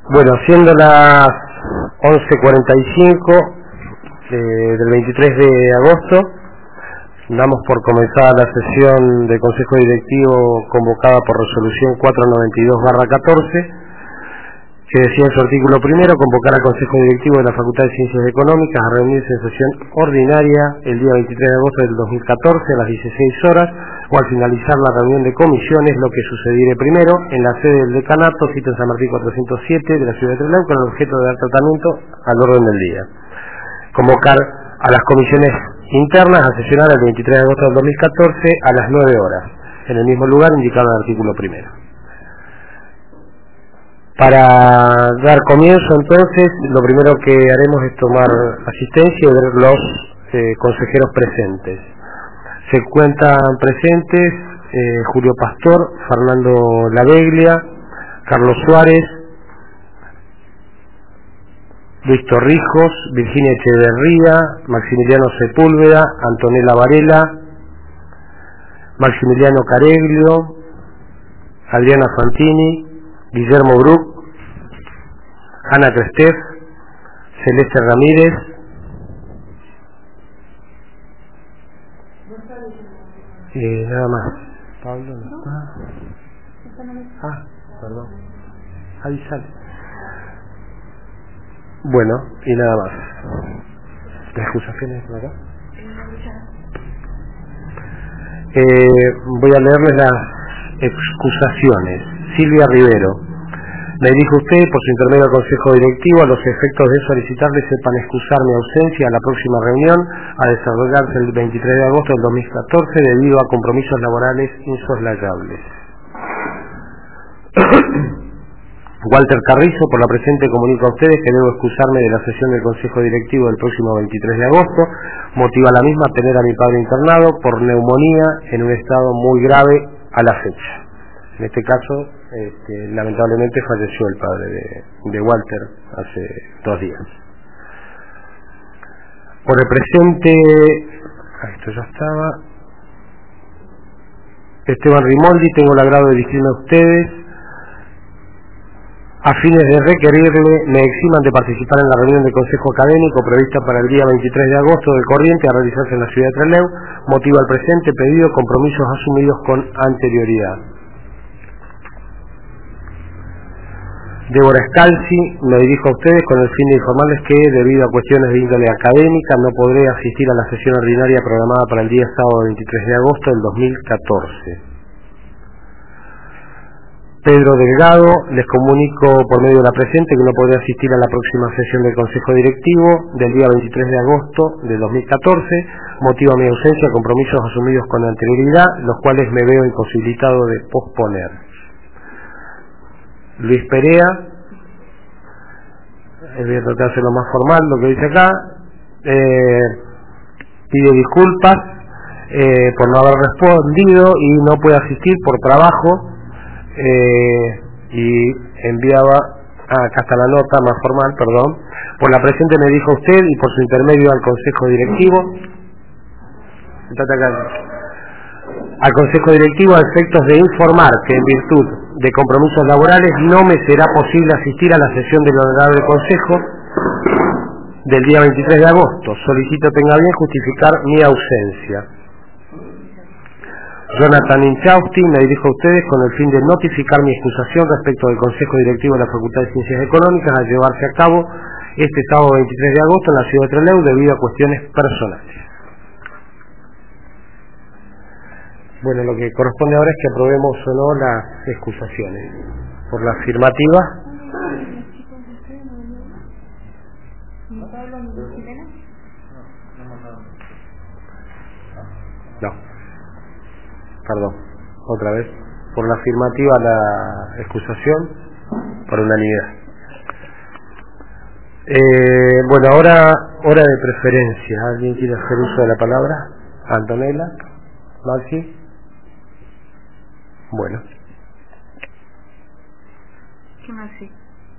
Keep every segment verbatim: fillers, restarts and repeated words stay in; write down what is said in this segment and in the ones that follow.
Bueno, siendo las once cuarenta y cinco eh, del veintitrés de agosto, damos por comenzada la sesión del Consejo Directivo convocada por resolución cuatrocientos noventa y dos barra catorce, que decía en su artículo primero convocar al Consejo Directivo de la Facultad de Ciencias Económicas a reunirse en sesión ordinaria el día veintitrés de agosto del dos mil catorce a las dieciséis horas o al finalizar la reunión de comisiones, lo que sucediere primero en la sede del decanato, cita en San Martín cuatrocientos siete de la ciudad de Trelew, con el objeto de dar tratamiento al orden del día. Convocar a las comisiones internas a sesionar el veintitrés de agosto del dos mil catorce a las nueve horas, en el mismo lugar indicado en el artículo primero. Para dar comienzo, entonces, lo primero que haremos es tomar asistencia y ver los eh, consejeros presentes. Se encuentran presentes eh, Julio Pastor, Fernando Laveglia, Carlos Suárez, Luis Torrijos, Virginia Echeverría, Maximiliano Sepúlveda, Antonella Varela, Maximiliano Careglio, Adriana Fantini, Guillermo Bruc, Ana Crestef, Celeste Ramírez, y nada más. Pablo no está. Ah, perdón. Ahí sale. Bueno, y nada más. ¿Las excusaciones por acá? Eh, voy a leerles las excusaciones. Silvia Rivero. Me dijo usted, por su intermedio al Consejo Directivo, a los efectos de solicitarle sepan excusar mi ausencia a la próxima reunión a desarrollarse el veintitrés de agosto del dos mil catorce debido a compromisos laborales insoslayables. Walter Carrizo, por la presente comunico a ustedes que debo excusarme de la sesión del Consejo Directivo del próximo veintitrés de agosto. Motiva la misma tener a mi padre internado por neumonía en un estado muy grave a la fecha. En este caso, este, lamentablemente falleció el padre de, de Walter hace dos días. Por el presente, ah, esto ya estaba, Esteban Rimoldi, tengo el agrado de dirigirme a ustedes a fines de requerirle me eximan de participar en la reunión del Consejo Académico prevista para el día veintitrés de agosto del corriente a realizarse en la ciudad de Trelew. Motiva el presente pedido compromisos asumidos con anterioridad. Débora Scalzi, me dirijo a ustedes con el fin de informarles que, debido a cuestiones de índole académica, no podré asistir a la sesión ordinaria programada para el día sábado veintitrés de agosto del dos mil catorce. Pedro Delgado, les comunico por medio de la presente que no podré asistir a la próxima sesión del Consejo Directivo del día veintitrés de agosto del dos mil catorce. Motiva mi ausencia a compromisos asumidos con anterioridad, los cuales me veo imposibilitado de posponer. Luis Perea, voy a tratar de hacerlo más formal lo que dice acá, eh, pide disculpas eh, por no haber respondido y no puede asistir por trabajo, eh, y enviaba, ah, acá está la nota más formal, perdón, por la presente me dijo usted y por su intermedio al Consejo Directivo, al Consejo Directivo a efectos de informar que en virtud de compromisos laborales no me será posible asistir a la sesión del honorable Consejo del día veintitrés de agosto. Solicito tenga bien justificar mi ausencia. Jonathan Inchausti, me dirijo a ustedes con el fin de notificar mi excusación respecto del Consejo Directivo de la Facultad de Ciencias Económicas a llevarse a cabo este sábado veintitrés de agosto en la ciudad de Trelew debido a cuestiones personales. Bueno, lo que corresponde ahora es que aprobemos o no las excusaciones. Por la afirmativa. No. Perdón. Otra vez. Por la afirmativa la excusación por unanimidad. Eh, bueno, ahora hora de preferencia. ¿Alguien quiere hacer uso de la palabra? Antonella, Maxi. Bueno. ¿Qué más sí?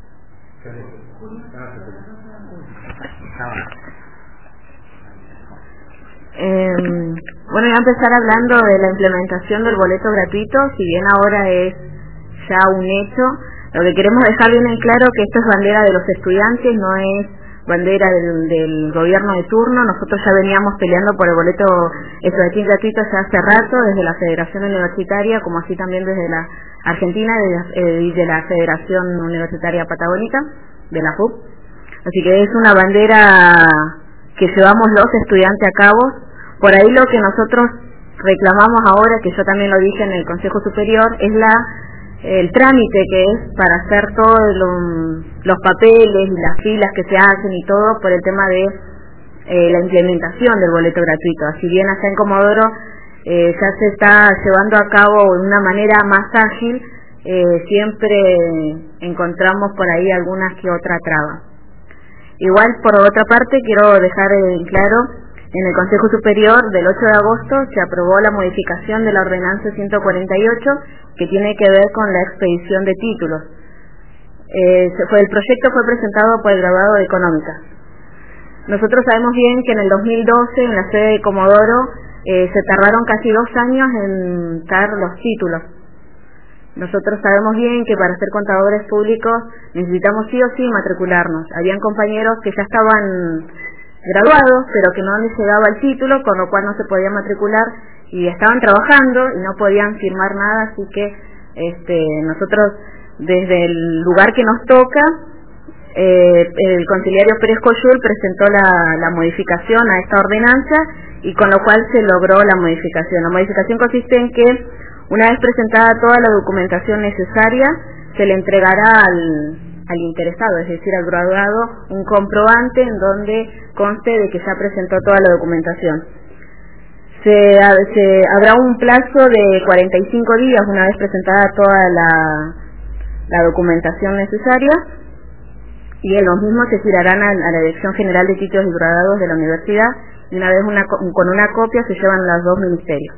Eh, bueno, voy a empezar hablando de la implementación del boleto gratuito. Si bien ahora es ya un hecho, Lo que queremos dejar bien en claro que esto es bandera de los estudiantes, no es bandera del, del gobierno de turno. Nosotros ya veníamos peleando por el boleto estudiantil gratuito ya hace rato, desde la Federación Universitaria, como así también desde la Argentina y de, eh, de la Federación Universitaria Patagónica, de la F U P. Así que es una bandera que llevamos los estudiantes a cabo. Por ahí lo que nosotros reclamamos ahora, que yo también lo dije en el Consejo Superior, es la el trámite que es para hacer todos lo, los papeles y las filas que se hacen y todo por el tema de eh, la implementación del boleto gratuito. Si bien acá en Comodoro eh, ya se está llevando a cabo de una manera más ágil, eh, siempre encontramos por ahí algunas que otra traba. Igual, por otra parte, quiero dejar en claro, en el Consejo Superior del ocho de agosto se aprobó la modificación de la ordenanza ciento cuarenta y ocho que tiene que ver con la expedición de títulos. Eh, fue, el proyecto fue presentado por el graduado de Económica. Nosotros sabemos bien que en el dos mil doce, en la sede de Comodoro, eh, se tardaron casi dos años en dar los títulos. Nosotros sabemos bien que para ser contadores públicos necesitamos sí o sí matricularnos. Habían compañeros que ya estaban graduados, pero que no les llegaba el título, con lo cual no se podía matricular y estaban trabajando y no podían firmar nada, así que este, nosotros desde el lugar que nos toca, eh, el conciliario Pérez Coyul presentó la, la modificación a esta ordenanza y con lo cual se logró la modificación. La modificación consiste en que una vez presentada toda la documentación necesaria, se le entregará al, al interesado, es decir, al graduado, un comprobante en donde conste de que ya presentó toda la documentación. Se, se habrá un plazo de cuarenta y cinco días una vez presentada toda la, la documentación necesaria y en los mismos se girarán a, a la Dirección General de Títulos y Graduados de la Universidad y una vez una, con una copia se llevan a los dos ministerios.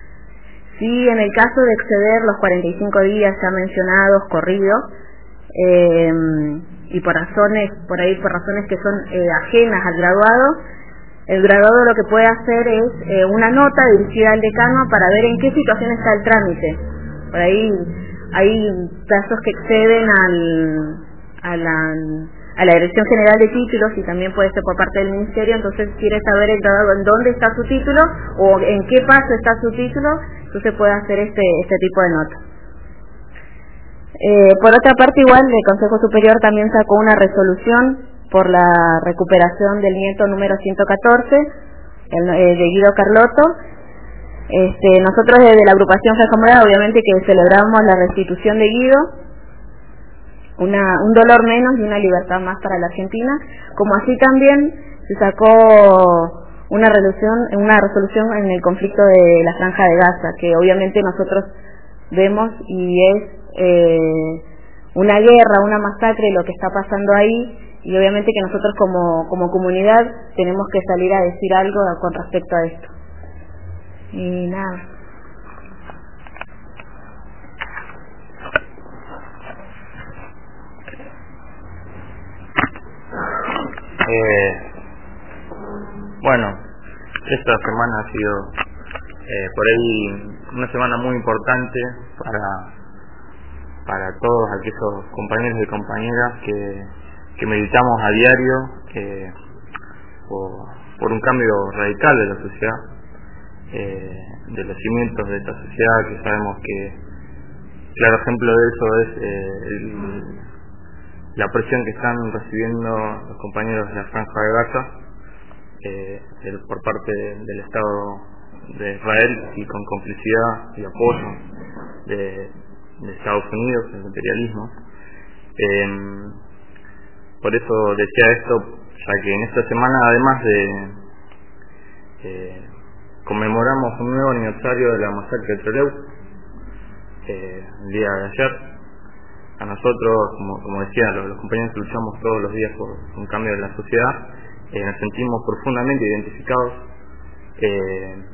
Si en el caso de exceder los cuarenta y cinco días ya mencionados, corridos, eh, y por razones, por ahí por razones que son eh, ajenas al graduado, el graduado lo que puede hacer es eh, una nota dirigida al decano para ver en qué situación está el trámite. Por ahí hay plazos que exceden al, a, la, a la Dirección General de Títulos y también puede ser por parte del Ministerio, entonces quiere saber el graduado en dónde está su título o en qué paso está su título, entonces puede hacer este, este tipo de nota. Eh, por otra parte, igual, el Consejo Superior también sacó una resolución por la recuperación del nieto número ciento catorce, el, eh, de Guido Carlotto. Este, nosotros desde la agrupación Franja Morada, obviamente que celebramos la restitución de Guido, una, un dolor menos y una libertad más para la Argentina, como así también se sacó una resolución, una resolución en el conflicto de la Franja de Gaza, que obviamente nosotros vemos y es eh, una guerra, una masacre lo que está pasando ahí, y obviamente que nosotros como, como comunidad tenemos que salir a decir algo con respecto a esto. Y nada. Eh, bueno, esta semana ha sido eh, por ahí una semana muy importante para para todos aquellos compañeros y compañeras que, que meditamos a diario que, por, por un cambio radical de la sociedad, eh, de los cimientos de esta sociedad, que sabemos que claro ejemplo de eso es eh, el, la presión que están recibiendo los compañeros de la Franja de Gaza eh, el, por parte del Estado de Israel y con complicidad y apoyo de, de Estados Unidos, el imperialismo. Eh, por eso decía esto, ya que en esta semana, además de eh, conmemoramos un nuevo aniversario de la masacre de Trelew, eh, el día de ayer. A nosotros, como, como decía, los, los compañeros que luchamos todos los días por un cambio de la sociedad, eh, nos sentimos profundamente identificados eh,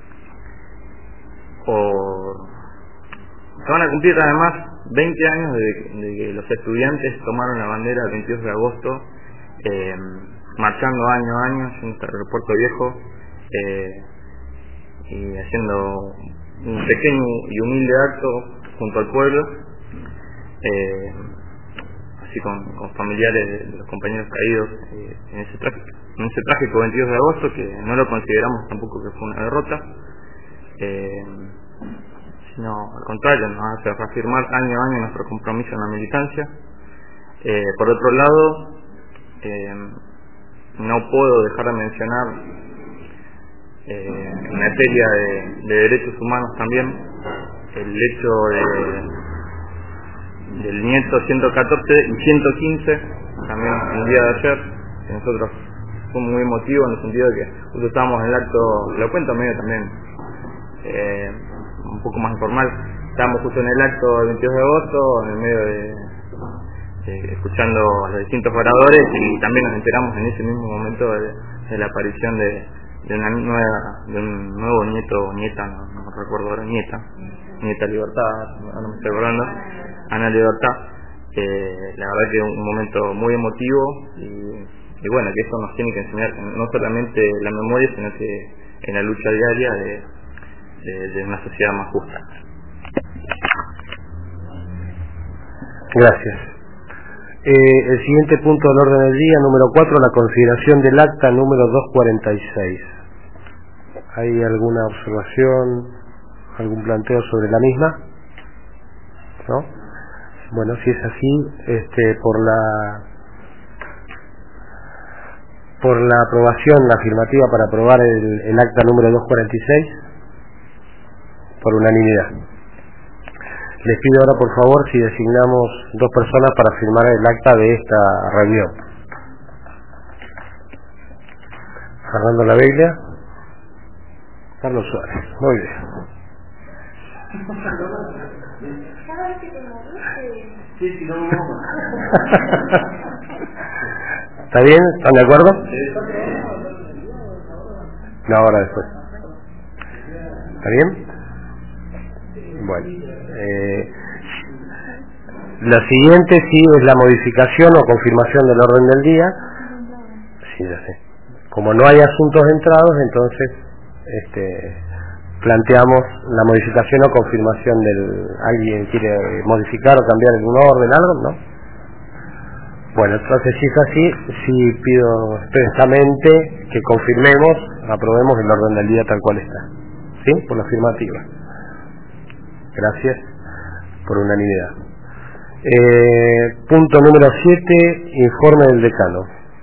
por... Se van a cumplir además veinte años de, de que los estudiantes tomaron la bandera el veintidós de agosto, eh, marchando año a año en el aeropuerto viejo, eh, y haciendo un pequeño y humilde acto junto al pueblo. eh, así con, con familiares de, de los compañeros caídos eh, en ese trágico, en ese trágico veintidós de agosto, que no lo consideramos tampoco que fue una derrota, eh, sino al contrario, nos hace reafirmar año a año nuestro compromiso en la militancia. Eh, por otro lado, eh, no puedo dejar de mencionar eh, en materia de, de derechos humanos también el hecho de, del nieto ciento catorce y ciento quince, también el día de ayer, que nosotros fue muy emotivo en el sentido de que nosotros estábamos en el acto, lo cuento medio también eh, un poco más informal, estábamos justo en el acto del veintidós de agosto, en el medio de eh, escuchando a los distintos oradores, y también nos enteramos en ese mismo momento de, de la aparición de, de una nueva, de un nuevo nieto o nieta, no, no recuerdo ahora, nieta, nieta Libertad, no me estoy acordando, Ana Libertad. Eh, la verdad que un momento muy emotivo, y, y bueno, que eso nos tiene que enseñar no solamente la memoria, sino que en la lucha diaria de, de, de una sociedad más justa. Gracias. Eh, el siguiente punto del orden del día, número cuatro, la consideración del acta número doscientos cuarenta y seis. ¿Hay alguna observación, algún planteo sobre la misma? ¿No? Bueno, si es así, este, por la por la aprobación, la afirmativa para aprobar el, el acta número doscientos cuarenta y seis, por unanimidad. Les pido ahora, por favor, si designamos dos personas para firmar el acta de esta reunión. Fernando Laveglia, Carlos Suárez. Muy bien. ¿Está bien? ¿Están de acuerdo? No, ahora después. ¿Está bien? Bueno. Eh, la siguiente sí es la modificación o confirmación del orden del día. Sí, ya sé. Como no hay asuntos entrados, entonces este, planteamos la modificación o confirmación del... ¿Alguien quiere modificar o cambiar algún orden, algo? ¿No? Bueno, entonces si es así, sí pido expresamente que confirmemos, aprobemos el orden del día tal cual está. ¿Sí? Por la afirmativa. Gracias, por unanimidad. Eh, punto número siete, informe del decano.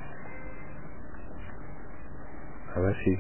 A ver si...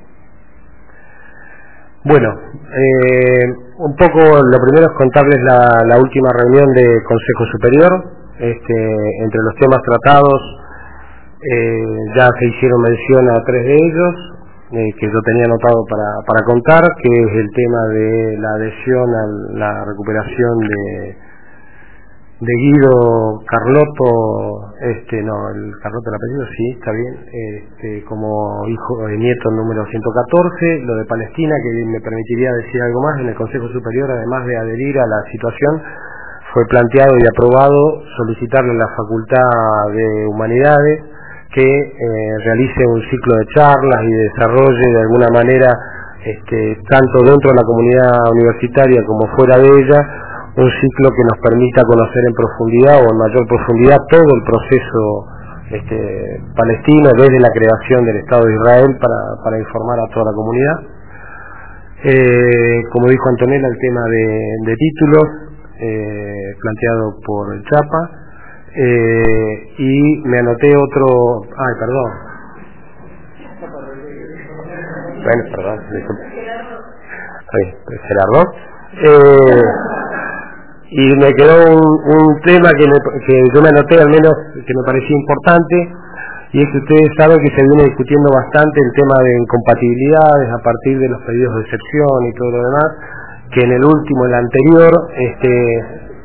Bueno, eh, un poco lo primero es contarles la, la última reunión de Consejo Superior. Este, entre los temas tratados eh, ya se hicieron mención a tres de ellos, eh, que yo tenía anotado para, para contar, que es el tema de la adhesión a la recuperación de, de Guido Carlotto, este, no, el Carlotto el apellido, sí, está bien, este, como hijo de nieto número ciento catorce, lo de Palestina, que me permitiría decir algo más. En el Consejo Superior, además de adherir a la situación, fue planteado y aprobado solicitarle a la Facultad de Humanidades que eh, realice un ciclo de charlas y desarrolle de alguna manera, este, tanto dentro de la comunidad universitaria como fuera de ella, un ciclo que nos permita conocer en profundidad o en mayor profundidad todo el proceso este, palestino desde la creación del Estado de Israel para, para informar a toda la comunidad. Eh, como dijo Antonella, el tema de, de títulos eh, planteado por el Chapa, eh, y me anoté otro... Ay, perdón. Bueno, perdón, disculpe. Ay, Gerardo. Eh, y me quedó un, un tema que, me, que yo me anoté, al menos que me parecía importante, y es que ustedes saben que se viene discutiendo bastante el tema de incompatibilidades a partir de los pedidos de excepción y todo lo demás, que en el último, el anterior, este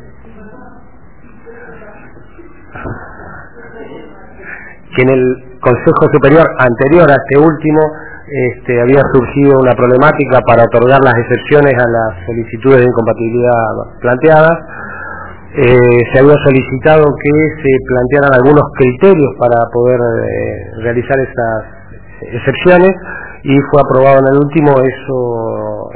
que en el Consejo Superior anterior a este último este, había surgido una problemática para otorgar las excepciones a las solicitudes de incompatibilidad planteadas. Eh, se había solicitado que se plantearan algunos criterios para poder eh, realizar esas excepciones, y fue aprobado en el último eso,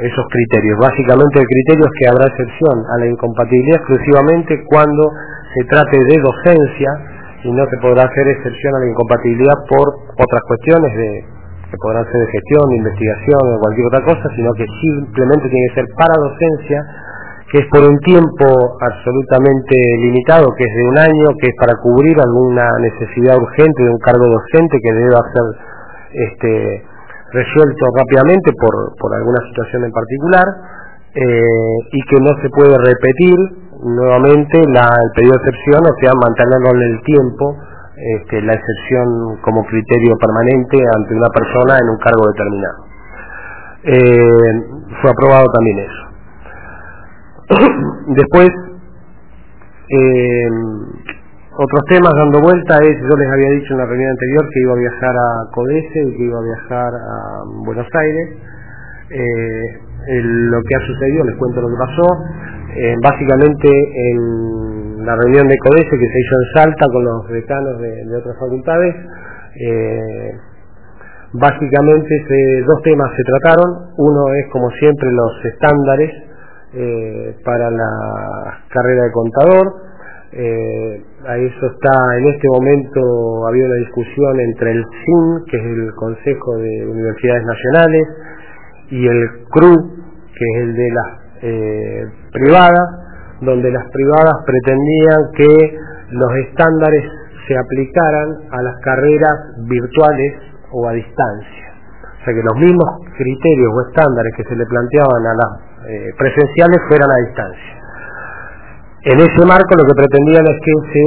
esos criterios. Básicamente el criterio es que habrá excepción a la incompatibilidad exclusivamente cuando se trate de docencia y no se podrá hacer excepción a la incompatibilidad por otras cuestiones de, que podrán ser de gestión, de investigación o cualquier otra cosa, sino que simplemente tiene que ser para docencia, que es por un tiempo absolutamente limitado, que es de un año, que es para cubrir alguna necesidad urgente de un cargo docente que deba ser este, resuelto rápidamente por, por alguna situación en particular, eh, y que no se puede repetir nuevamente la, el pedido de excepción, o sea, mantenerlo en el tiempo, este, la excepción como criterio permanente ante una persona en un cargo determinado. Eh, fue aprobado también eso. Después, eh, otros temas dando vuelta es, yo les había dicho en la reunión anterior que iba a viajar a CODESE y que iba a viajar a Buenos Aires. Eh, el, lo que ha sucedido, les cuento lo que pasó. Eh, básicamente en la reunión de CODESE que se hizo en Salta con los decanos de, de otras facultades, eh, básicamente se, dos temas se trataron. Uno es, como siempre, los estándares Eh, para la carrera de contador. Eh, a eso está, en este momento había una discusión entre el C I N, que es el Consejo de Universidades Nacionales, y el C R U, que es el de las eh, privadas, donde las privadas pretendían que los estándares se aplicaran a las carreras virtuales o a distancia. O sea, que los mismos criterios o estándares que se le planteaban a las eh, presenciales fueran a distancia. En ese marco lo que pretendían es que se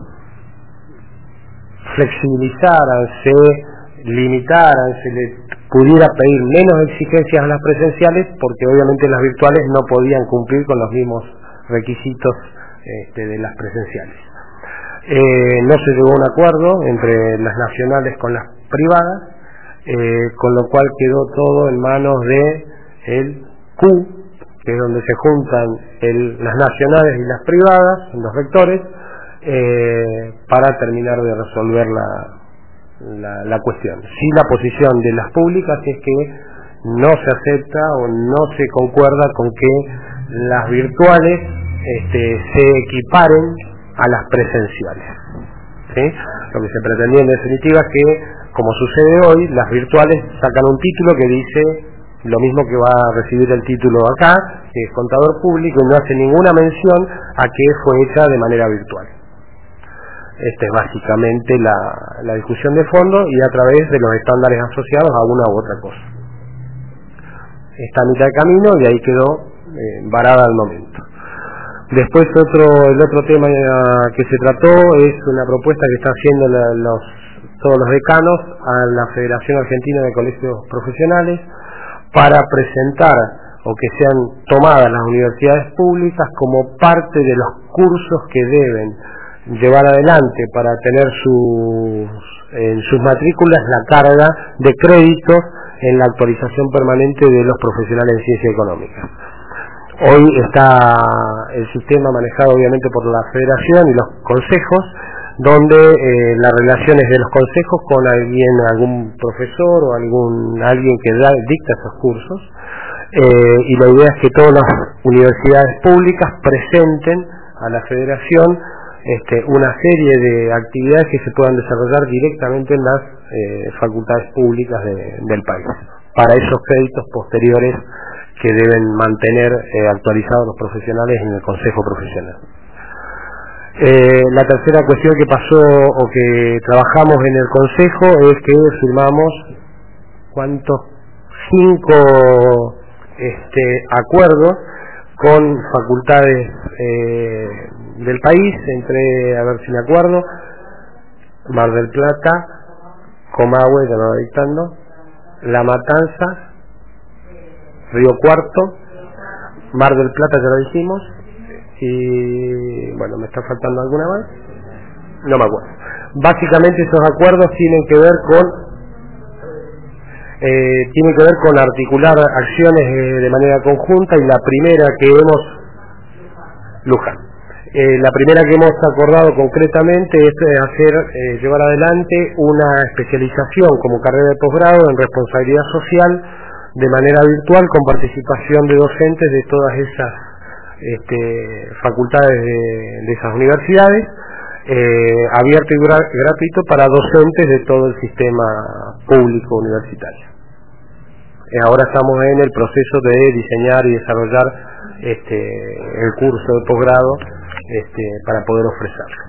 flexibilizaran, se limitaran, se le pudiera pedir menos exigencias a las presenciales, porque obviamente las virtuales no podían cumplir con los mismos requisitos este, de las presenciales. Eh, no se llegó a un acuerdo entre las nacionales con las privadas, eh, con lo cual quedó todo en manos de el Q, que es donde se juntan el, las nacionales y las privadas, los rectores, eh, para terminar de resolver la, la, la cuestión. Sí, la posición de las públicas es que no se acepta o no se concuerda con que las virtuales este, se equiparen a las presenciales, ¿sí? Lo que se pretendía en definitiva es que, como sucede hoy, las virtuales sacan un título que dice lo mismo que va a recibir el título acá, que es contador público, y no hace ninguna mención a que fue hecha de manera virtual. Esta es básicamente la, la discusión de fondo, y a través de los estándares asociados a una u otra cosa. Está a mitad de camino y ahí quedó eh, varada al momento. Después otro, el otro tema que se trató es una propuesta que está haciendo la, los, todos los decanos a la Federación Argentina de Colegios Profesionales, para presentar o que sean tomadas las universidades públicas como parte de los cursos que deben llevar adelante para tener sus, en sus matrículas la carga de créditos en la actualización permanente de los profesionales en ciencia económica. Hoy está el sistema manejado obviamente por la Federación y los consejos, donde eh, las relaciones de los consejos con alguien, algún profesor o algún alguien que da, dicta esos cursos, eh, y la idea es que todas las universidades públicas presenten a la Federación este, una serie de actividades que se puedan desarrollar directamente en las eh, facultades públicas de, del país, para esos créditos posteriores que deben mantener eh, actualizados los profesionales en el Consejo Profesional. Eh, la tercera cuestión que pasó o que trabajamos en el Consejo es que firmamos ¿cuántos? cinco este, acuerdos con facultades eh, del país, entre, a ver si me acuerdo, Mar del Plata, Comahue, que lo va dictando, La Matanza, Río Cuarto, Mar del Plata ya lo dijimos, y bueno, me está faltando alguna más, no me acuerdo. Básicamente esos acuerdos tienen que ver con eh, tienen que ver con articular acciones eh, de manera conjunta, y la primera que hemos Luján eh, la primera que hemos acordado concretamente es hacer eh, llevar adelante una especialización como carrera de posgrado en responsabilidad social de manera virtual con participación de docentes de todas esas este, facultades de, de esas universidades, eh, abierto y gra- gratuito para docentes de todo el sistema público universitario. Eh, ahora estamos en el proceso de diseñar y desarrollar este, el curso de posgrado este, para poder ofrecerlo.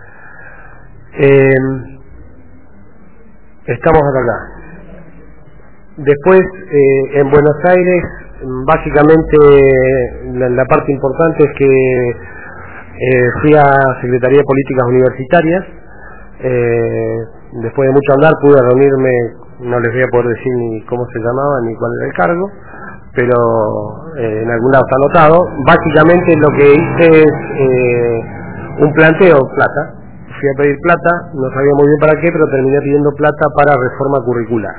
Eh, estamos acá. Después, eh, en Buenos Aires, básicamente la, la parte importante es que eh, fui a Secretaría de Políticas Universitarias. Eh, después de mucho hablar pude reunirme, no les voy a poder decir ni cómo se llamaba ni cuál era el cargo, pero eh, en algún lado está anotado. Básicamente lo que hice es eh, un planteo, plata. Fui a pedir plata, no sabía muy bien para qué, pero terminé pidiendo plata para reforma curricular.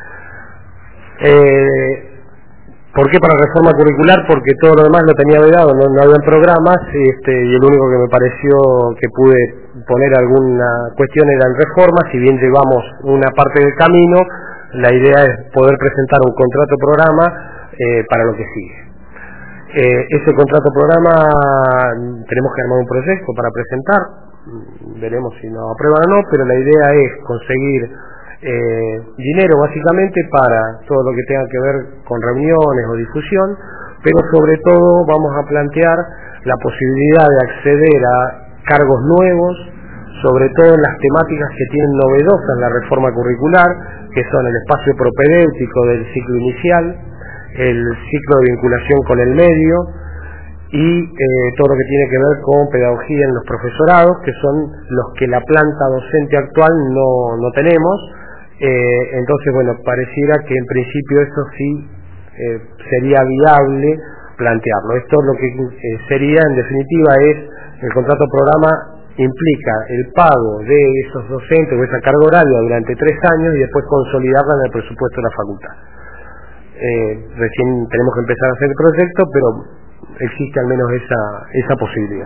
Eh, ¿Por qué para reforma curricular? Porque todo lo demás lo tenía vedado, no, no había programas, este, y el único que me pareció que pude poner alguna cuestión era en reforma. Si bien llevamos una parte del camino, la idea es poder presentar un contrato programa eh, para lo que sigue. Eh, ese contrato programa tenemos que armar un proyecto para presentar, veremos si nos aprueban o no, pero la idea es conseguir Eh, dinero básicamente para todo lo que tenga que ver con reuniones o difusión, pero sobre todo vamos a plantear la posibilidad de acceder a cargos nuevos, sobre todo en las temáticas que tienen novedosas la reforma curricular, que son el espacio propedéutico del ciclo inicial, el ciclo de vinculación con el medio y eh, todo lo que tiene que ver con pedagogía en los profesorados, que son los que la planta docente actual no, no tenemos. Eh, entonces, bueno, pareciera que en principio eso sí eh, sería viable plantearlo. Esto lo que eh, sería, en definitiva, es el contrato programa implica el pago de esos docentes o esa carga horaria durante tres años y después consolidarla en el presupuesto de la facultad. Eh, recién tenemos que empezar a hacer el proyecto, pero existe al menos esa, esa posibilidad.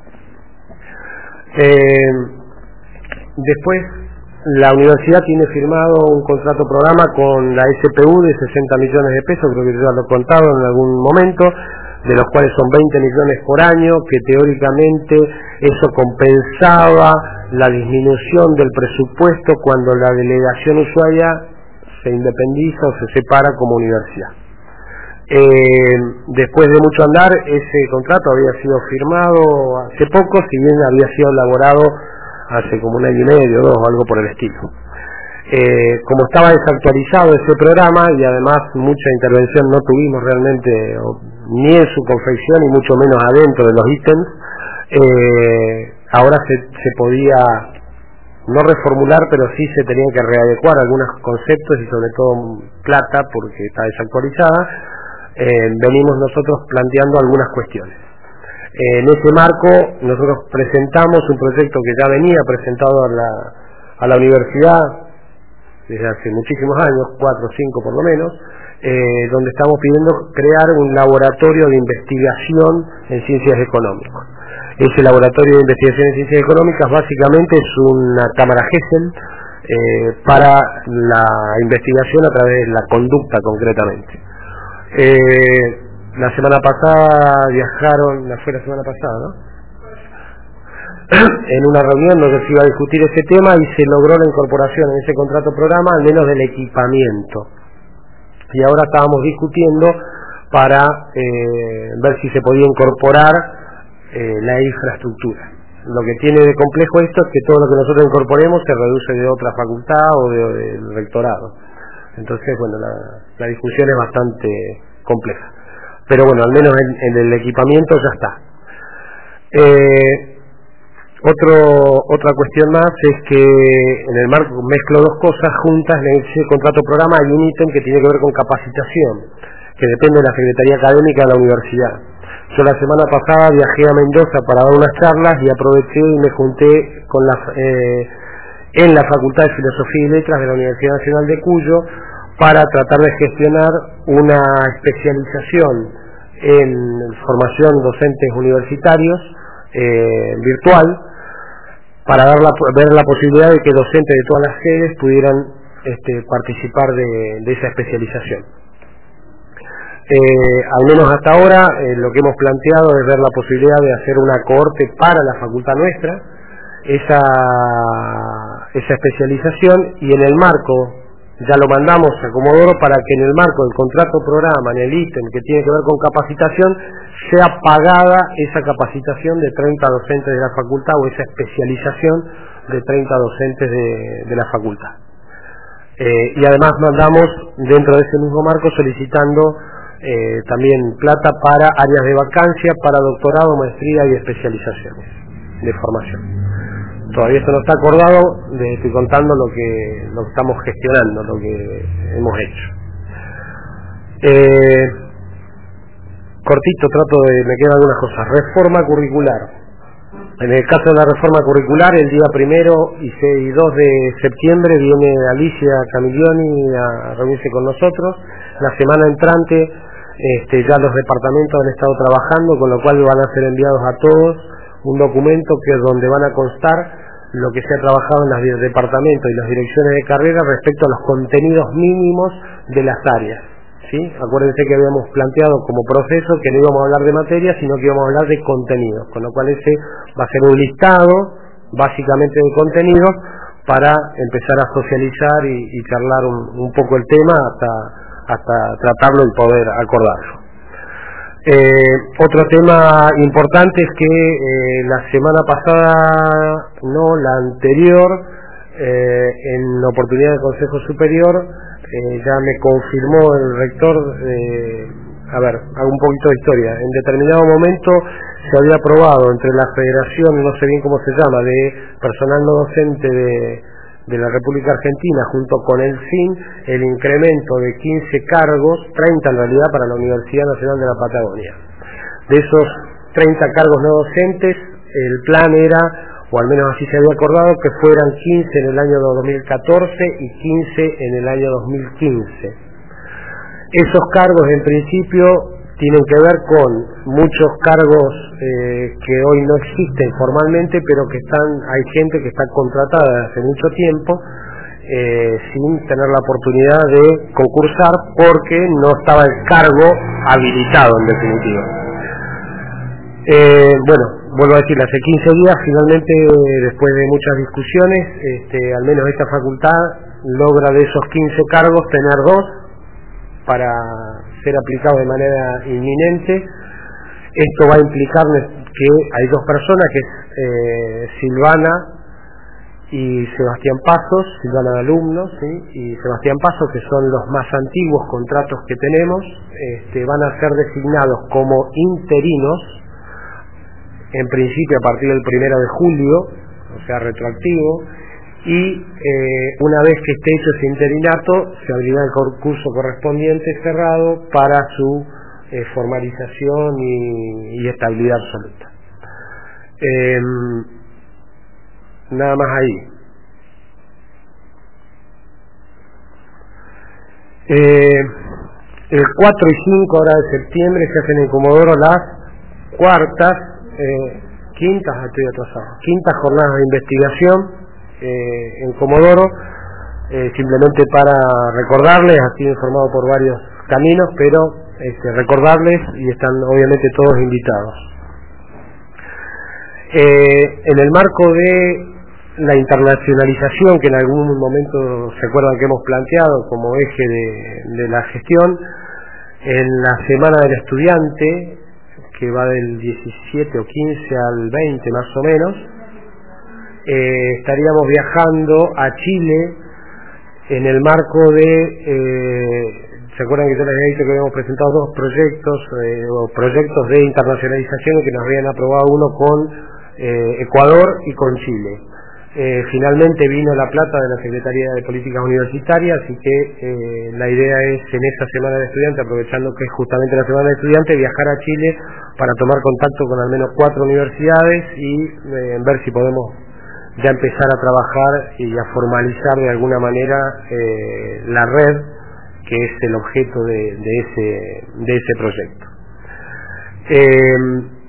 Eh, después, la universidad tiene firmado un contrato programa con la S P U de sesenta millones de pesos, creo que ya lo he contado en algún momento, de los cuales son veinte millones por año, que teóricamente eso compensaba la disminución del presupuesto cuando la delegación Ushuaia se independiza o se separa como universidad. Eh, después de mucho andar, ese contrato había sido firmado hace poco, si bien había sido elaborado hace como un año y medio, dos, o algo por el estilo. Eh, como estaba desactualizado ese programa y además mucha intervención no tuvimos realmente, ni en su confección y mucho menos adentro de los ítems, eh, ahora se, se podía no reformular, pero sí se tenían que readecuar algunos conceptos y sobre todo plata porque está desactualizada. Eh, venimos nosotros planteando algunas cuestiones. En ese marco nosotros presentamos un proyecto que ya venía presentado a la, a la universidad desde hace muchísimos años, cuatro o cinco por lo menos, eh, donde estamos pidiendo crear un laboratorio de investigación en ciencias económicas. Ese laboratorio de investigación en ciencias económicas básicamente es una cámara Gesell eh, para la investigación a través de la conducta concretamente. Eh, La semana pasada viajaron, la fue la semana pasada, ¿no? En una reunión donde se iba a discutir ese tema y se logró la incorporación en ese contrato programa al menos del equipamiento. Y ahora estábamos discutiendo para eh, ver si se podía incorporar eh, la infraestructura. Lo que tiene de complejo esto es que todo lo que nosotros incorporemos se reduce de otra facultad o de, del rectorado. Entonces, bueno, la, la discusión es bastante compleja. Pero bueno, al menos en, en el equipamiento ya está. Eh, otro, otra cuestión más es que en el marco mezclo dos cosas juntas. En ese contrato programa hay un ítem que tiene que ver con capacitación, que depende de la Secretaría Académica de la universidad. Yo la semana pasada viajé a Mendoza para dar unas charlas y aproveché y me junté con la, eh, en la Facultad de Filosofía y Letras de la Universidad Nacional de Cuyo para tratar de gestionar una especialización en formación docentes universitarios eh, virtual, para dar la, ver la posibilidad de que docentes de todas las sedes pudieran este, participar de, de esa especialización. Eh, al menos hasta ahora eh, lo que hemos planteado es ver la posibilidad de hacer una cohorte para la facultad nuestra, esa, esa especialización, y en el marco, ya lo mandamos a Comodoro para que en el marco del contrato programa, en el ítem que tiene que ver con capacitación, sea pagada esa capacitación de treinta docentes de la facultad, o esa especialización de treinta docentes de, de la facultad. Eh, y además mandamos dentro de ese mismo marco solicitando Eh, también plata para áreas de vacancia, para doctorado, maestría y especializaciones de formación. Todavía esto no está acordado, les estoy contando lo que, lo que estamos gestionando, lo que hemos hecho. Eh, cortito, trato de, me quedan algunas cosas. Reforma curricular. En el caso de la reforma curricular, el día primero y dos de septiembre viene Alicia Camiglioni a reunirse con nosotros. La semana entrante Este, ya los departamentos han estado trabajando, con lo cual van a ser enviados a todos un documento que es donde van a constar lo que se ha trabajado en los departamentos y las direcciones de carrera respecto a los contenidos mínimos de las áreas, ¿sí? Acuérdense que habíamos planteado como proceso que no íbamos a hablar de materia, sino que íbamos a hablar de contenidos, con lo cual ese va a ser un listado básicamente de contenidos para empezar a socializar y, y charlar un, un poco el tema hasta hasta tratarlo y poder acordarlo. Eh, otro tema importante es que eh, la semana pasada, no, la anterior, eh, en oportunidad del Consejo Superior, eh, ya me confirmó el rector, eh, a ver, hago un poquito de historia, en determinado momento se había aprobado entre la Federación, no sé bien cómo se llama, de personal no docente de de la República Argentina, junto con el S I N, el incremento de quince cargos, treinta en realidad para la Universidad Nacional de la Patagonia. De esos treinta cargos no docentes, el plan era, o al menos así se había acordado, que fueran quince en el año dos mil catorce y quince en el año dos mil quince. Esos cargos en principio tienen que ver con muchos cargos eh, que hoy no existen formalmente, pero que están, hay gente que está contratada desde hace mucho tiempo eh, sin tener la oportunidad de concursar porque no estaba el cargo habilitado en definitiva. Eh, bueno, vuelvo a decir, hace quince días finalmente, después de muchas discusiones, este, al menos esta facultad logra de esos quince cargos tener dos para ser aplicado de manera inminente. Esto va a implicar que hay dos personas, que es eh, Silvana y Sebastián Pasos, Silvana de alumnos, ¿sí? Y Sebastián Pasos, que son los más antiguos contratos que tenemos, este, van a ser designados como interinos, en principio a partir del primero de julio, o sea retroactivo, y eh, una vez que esté hecho ese interinato se abrirá el concurso correspondiente cerrado para su eh, formalización y, y estabilidad absoluta. Eh, nada más ahí. Eh, el cuatro y cinco ahora de septiembre se hacen en Comodoro las cuartas, eh, quintas, estoy atrasado, quintas jornadas de investigación Eh, en Comodoro, eh, simplemente para recordarles, ha sido informado por varios caminos, pero este, recordarles, y están obviamente todos invitados. Eh, en el marco de la internacionalización, que en algún momento se acuerdan que hemos planteado como eje de, de la gestión, en la Semana del Estudiante, que va del diecisiete o quince al veinte más o menos, Eh, estaríamos viajando a Chile en el marco de, eh, ¿se acuerdan que yo les había dicho que habíamos presentado dos proyectos eh, o proyectos de internacionalización que nos habían aprobado uno con eh, Ecuador y con Chile? Eh, finalmente vino la plata de la Secretaría de Políticas Universitarias, así que eh, la idea es en esta Semana de Estudiantes, aprovechando que es justamente la Semana de Estudiantes, viajar a Chile para tomar contacto con al menos cuatro universidades y eh, ver si podemos ya empezar a trabajar y a formalizar de alguna manera eh, la red que es el objeto de, de, ese, de ese proyecto. Eh,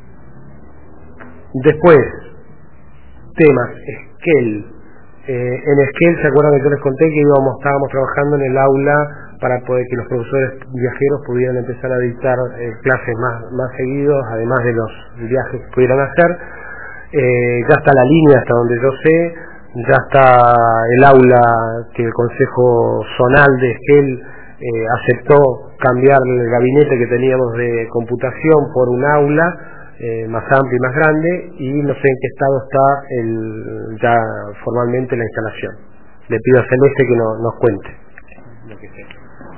después, temas, Esquel. Eh, en Esquel, ¿se acuerdan que yo les conté que íbamos, estábamos trabajando en el aula para poder que los profesores viajeros pudieran empezar a dictar eh, clases más, más seguidos, además de los viajes que pudieran hacer. Eh, ya está la línea hasta donde yo sé, ya está el aula que el Consejo Zonal de Esquel eh, aceptó cambiar el gabinete que teníamos de computación por un aula eh, más amplio y más grande, y no sé en qué estado está el, ya formalmente la instalación. Le pido a Celeste que no, nos cuente lo que sea.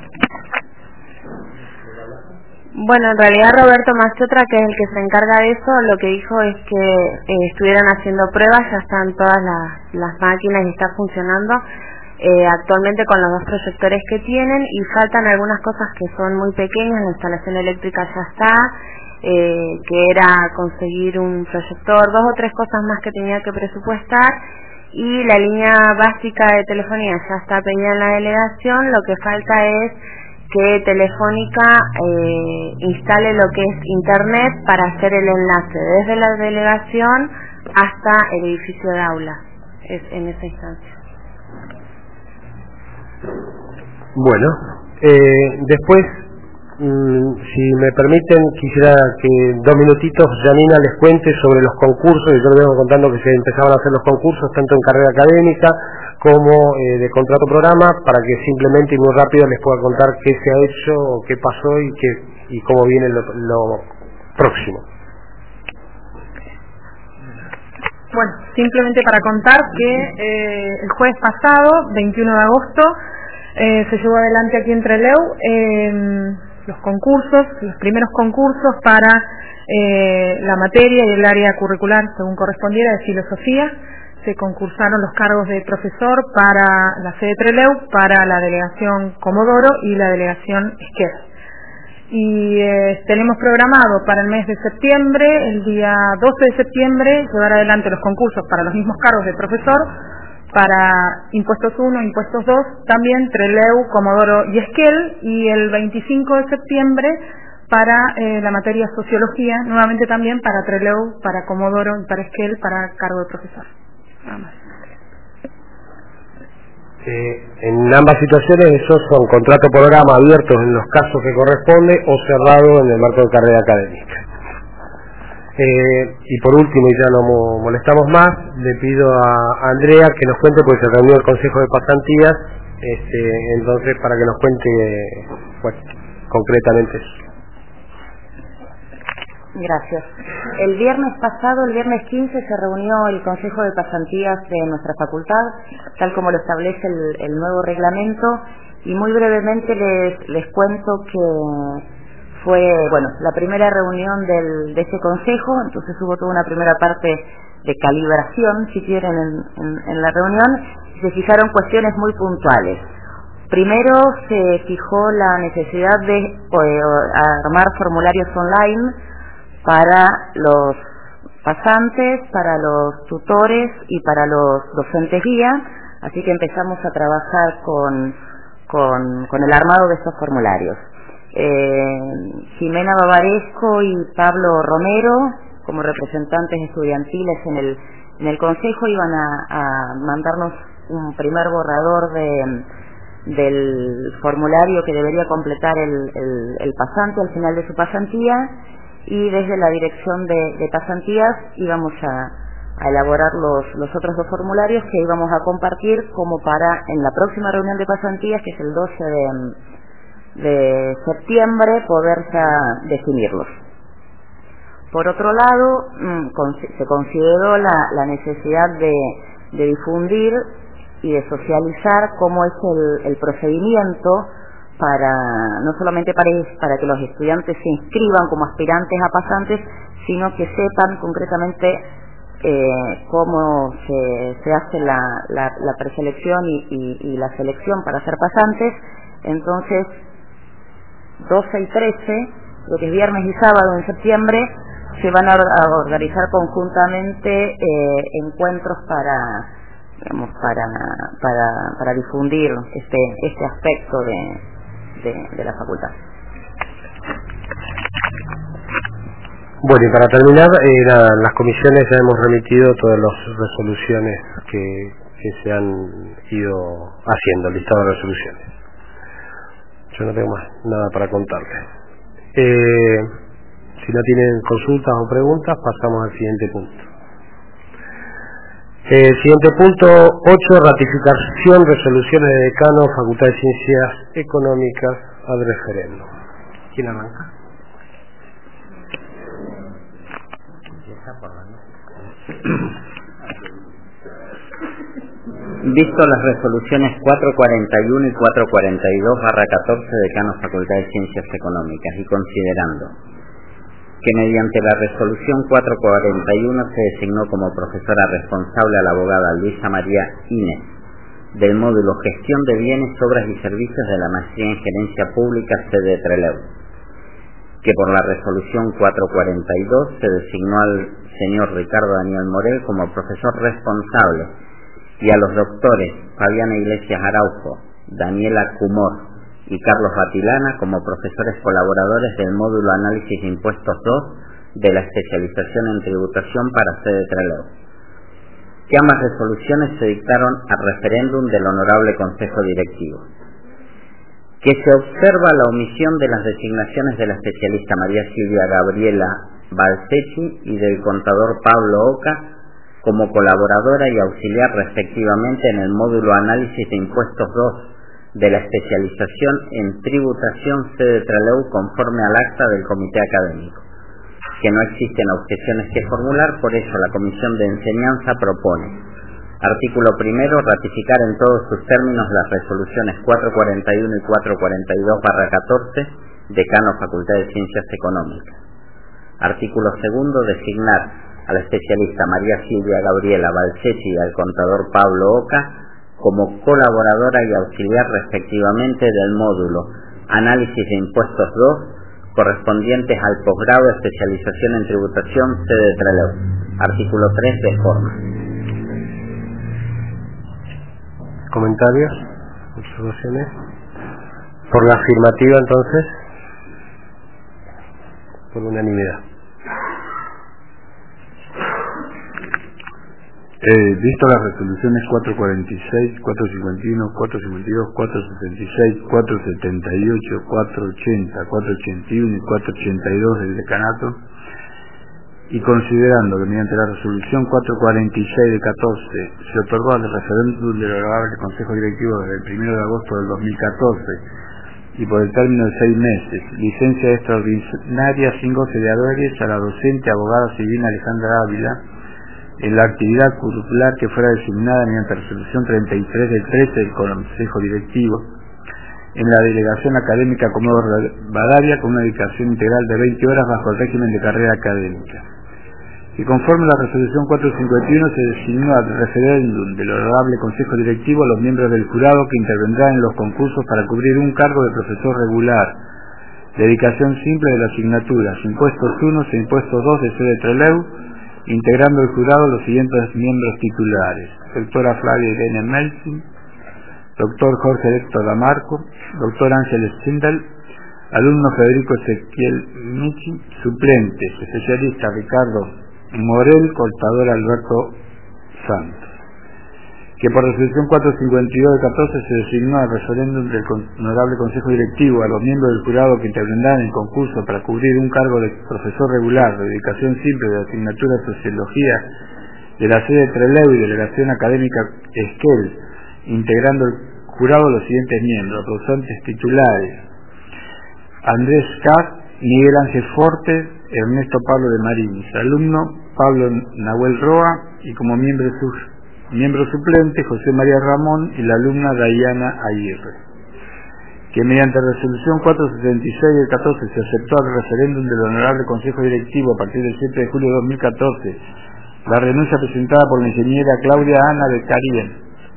Bueno, en realidad Roberto Machotra, que es el que se encarga de eso, lo que dijo es que eh, estuvieran haciendo pruebas, ya están todas las, las máquinas y está funcionando eh, actualmente con los dos proyectores que tienen, y faltan algunas cosas que son muy pequeñas. La instalación eléctrica ya está, eh, que era conseguir un proyector, dos o tres cosas más que tenía que presupuestar, y la línea básica de telefonía ya está pedida en la delegación. Lo que falta es que Telefónica eh, instale lo que es internet para hacer el enlace desde la delegación hasta el edificio de aula, es en esa instancia. Bueno, eh, después, mmm, si me permiten, quisiera que dos minutitos Janina les cuente sobre los concursos. Yo les vengo contando que se empezaban a hacer los concursos tanto en carrera académica como eh, de contrato programa, para que simplemente y muy rápido les pueda contar qué se ha hecho, qué pasó y qué y cómo viene lo, lo próximo. Bueno, simplemente para contar que eh, el jueves pasado, veintiuno de agosto, eh, se llevó adelante aquí en Trelew eh, los concursos, los primeros concursos para eh, la materia y el área curricular, según correspondiera, de filosofía. Se concursaron los cargos de profesor para la sede Trelew, para la delegación Comodoro y la delegación Esquel. Y eh, tenemos programado para el mes de septiembre, el día doce de septiembre, llevar adelante los concursos para los mismos cargos de profesor, para impuestos uno, impuestos dos, también Trelew, Comodoro y Esquel, y el veinticinco de septiembre para eh, la materia sociología, nuevamente también para Trelew, para Comodoro y para Esquel, para cargo de profesor. Nada más. Eh, en ambas situaciones esos son contrato programa abiertos en los casos que corresponde o cerrado en el marco de carrera académica. Eh, y por último, y ya no mo molestamos más, le pido a Andrea que nos cuente, porque se reunió el Consejo de Pasantías, este, entonces para que nos cuente pues, concretamente eso. Gracias. El viernes pasado, el viernes quince, se reunió el Consejo de Pasantías de nuestra facultad, tal como lo establece el, el nuevo reglamento, y muy brevemente les, les cuento que fue, bueno, la primera reunión del, de ese consejo. Entonces hubo toda una primera parte de calibración, si quieren, en, en, en la reunión, y se fijaron cuestiones muy puntuales. Primero se fijó la necesidad de eh, armar formularios online para los pasantes, para los tutores y para los docentes guía, así que empezamos a trabajar con, con, con el armado de estos formularios. Eh, Jimena Bavaresco y Pablo Romero, como representantes estudiantiles en el, en el consejo, iban a, a mandarnos un primer borrador de, del formulario que debería completar el, el, el pasante al final de su pasantía, y desde la dirección de, de pasantías íbamos a, a elaborar los, los otros dos formularios que íbamos a compartir como para en la próxima reunión de pasantías, que es el doce de, de septiembre, poder ya definirlos. Por otro lado, se consideró la, la necesidad de, de difundir y de socializar cómo es el, el procedimiento para, no solamente para, para que los estudiantes se inscriban como aspirantes a pasantes, sino que sepan concretamente eh, cómo se, se hace la, la, la preselección y, y, y la selección para ser pasantes. Entonces, doce y trece, lo que es viernes y sábado en septiembre, se van a, a organizar conjuntamente eh, encuentros para, digamos, para, para, para difundir este, este aspecto de De, de la facultad. Bueno, y para terminar, eh, la, las comisiones ya hemos remitido todas las resoluciones que, que se han ido haciendo, el listado de resoluciones. Yo no tengo más nada para contarles. Eh, si no tienen consultas o preguntas, pasamos al siguiente punto. Eh, siguiente punto ocho, ratificación resoluciones de decano, Facultad de Ciencias Económicas al referéndum. ¿Quién arranca? Visto las resoluciones cuatrocientos cuarenta y uno y cuatrocientos cuarenta y dos barra catorce, decano Facultad de Ciencias Económicas, y considerando que mediante la resolución cuatrocientos cuarenta y uno se designó como profesora responsable a la abogada Luisa María Inés del módulo Gestión de Bienes, Obras y Servicios de la Maestría en Gerencia Pública, sede Trelew, que por la resolución cuatrocientos cuarenta y dos se designó al señor Ricardo Daniel Morel como profesor responsable y a los doctores Fabiana Iglesias Araujo, Daniela Cumor y Carlos Batilana como profesores colaboradores del módulo Análisis de Impuestos dos de la especialización en tributación para sede Trelew, que ambas resoluciones se dictaron a referéndum del Honorable Consejo Directivo, que se observa la omisión de las designaciones de la especialista María Silvia Gabriela Balsechi y del contador Pablo Oca como colaboradora y auxiliar respectivamente en el módulo Análisis de Impuestos dos de la especialización en tributación sede Trelew conforme al acta del comité académico, que no existen objeciones que formular. Por ello la Comisión de Enseñanza propone: artículo primero, ratificar en todos sus términos las resoluciones cuatrocientos cuarenta y uno y cuatrocientos cuarenta y dos barra catorce, decano Facultad de Ciencias Económicas. Artículo segundo, designar a la especialista María Silvia Gabriela Balsechi y al contador Pablo Oca como colaboradora y auxiliar respectivamente del módulo Análisis de Impuestos dos correspondientes al posgrado de especialización en tributación sede Trelew. Artículo tres, de forma. ¿Comentarios? ¿Observaciones? Por la afirmativa, entonces, por unanimidad. Eh, visto las resoluciones cuatrocientos cuarenta y seis, cuatrocientos cincuenta y uno, cuatrocientos cincuenta y dos, cuatrocientos setenta y seis, cuatrocientos setenta y ocho, cuatrocientos ochenta, cuatrocientos ochenta y uno y cuatrocientos ochenta y dos del decanato, y considerando que mediante la resolución cuatrocientos cuarenta y seis de catorce se otorgó al referéndum del Honorable Consejo Directivo desde el primero de agosto del dos mil catorce y por el término de seis meses, licencia extraordinaria sin goce de haberes a la docente abogada civil Alejandra Ávila en la actividad curricular que fuera designada mediante resolución treinta y tres del trece del Consejo Directivo en la delegación académica Comodoro Rivadavia con una dedicación integral de veinte horas bajo el régimen de carrera académica. Y conforme a la resolución cuatrocientos cincuenta y uno se designó al referéndum del Honorable Consejo Directivo a los miembros del jurado que intervendrán en los concursos para cubrir un cargo de profesor regular, dedicación simple de las asignaturas Impuestos uno e Impuestos dos de sede Trelew, integrando el jurado los siguientes miembros titulares: doctora Flavia Irene Melsin, doctor Jorge Héctor Damarco, doctor Ángel Stindal, alumno Federico Ezequiel Michi, suplentes, especialista Ricardo Morel, contador Alberto Santos. Que por resolución cuatrocientos cincuenta y dos de catorce se designó al referéndum del Honorable Consejo Directivo a los miembros del jurado que intervendrán en el concurso para cubrir un cargo de profesor regular de dedicación simple de la asignatura de Sociología de la sede Trelew y delegación académica Esquel, integrando el jurado los siguientes miembros: docentes titulares Andrés Caz, Miguel Ángel Fortes, Ernesto Pablo de Marinis, alumno Pablo Nahuel Roa, y como miembro, su, miembro suplente José María Ramón y la alumna Dayana Aguirre. Que mediante resolución cuatrocientos setenta y seis del catorce se aceptó al referéndum del Honorable Consejo Directivo a partir del siete de julio de dos mil catorce la renuncia presentada por la ingeniera Claudia Ana Becaria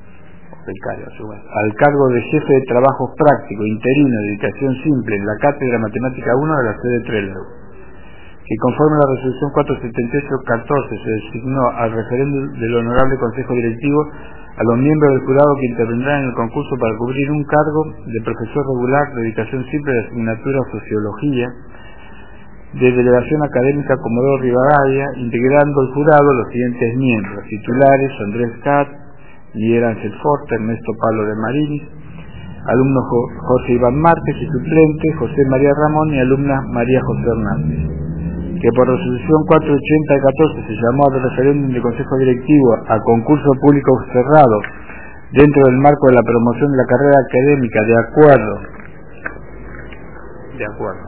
al cargo de jefe de trabajos prácticos interino de dedicación simple en la Cátedra Matemática uno de la sede Trelew. Que conforme a la resolución cuatrocientos setenta y ocho del catorce se designó al referéndum del Honorable Consejo Directivo a los miembros del jurado que intervendrán en el concurso para cubrir un cargo de profesor regular de dedicación simple de asignatura Sociología de delegación académica Comodoro Rivadavia, integrando el jurado los siguientes miembros titulares: Andrés Cat, Miguel Ángel Forte, Ernesto Pablo de Marinis, alumno Jorge Iván Márquez y suplente José María Ramón y alumna María José Hernández. Que por resolución cuatrocientos ochenta de catorce se llamó al referéndum de Consejo Directivo a concurso público cerrado dentro del marco de la promoción de la carrera académica de acuerdo de acuerdo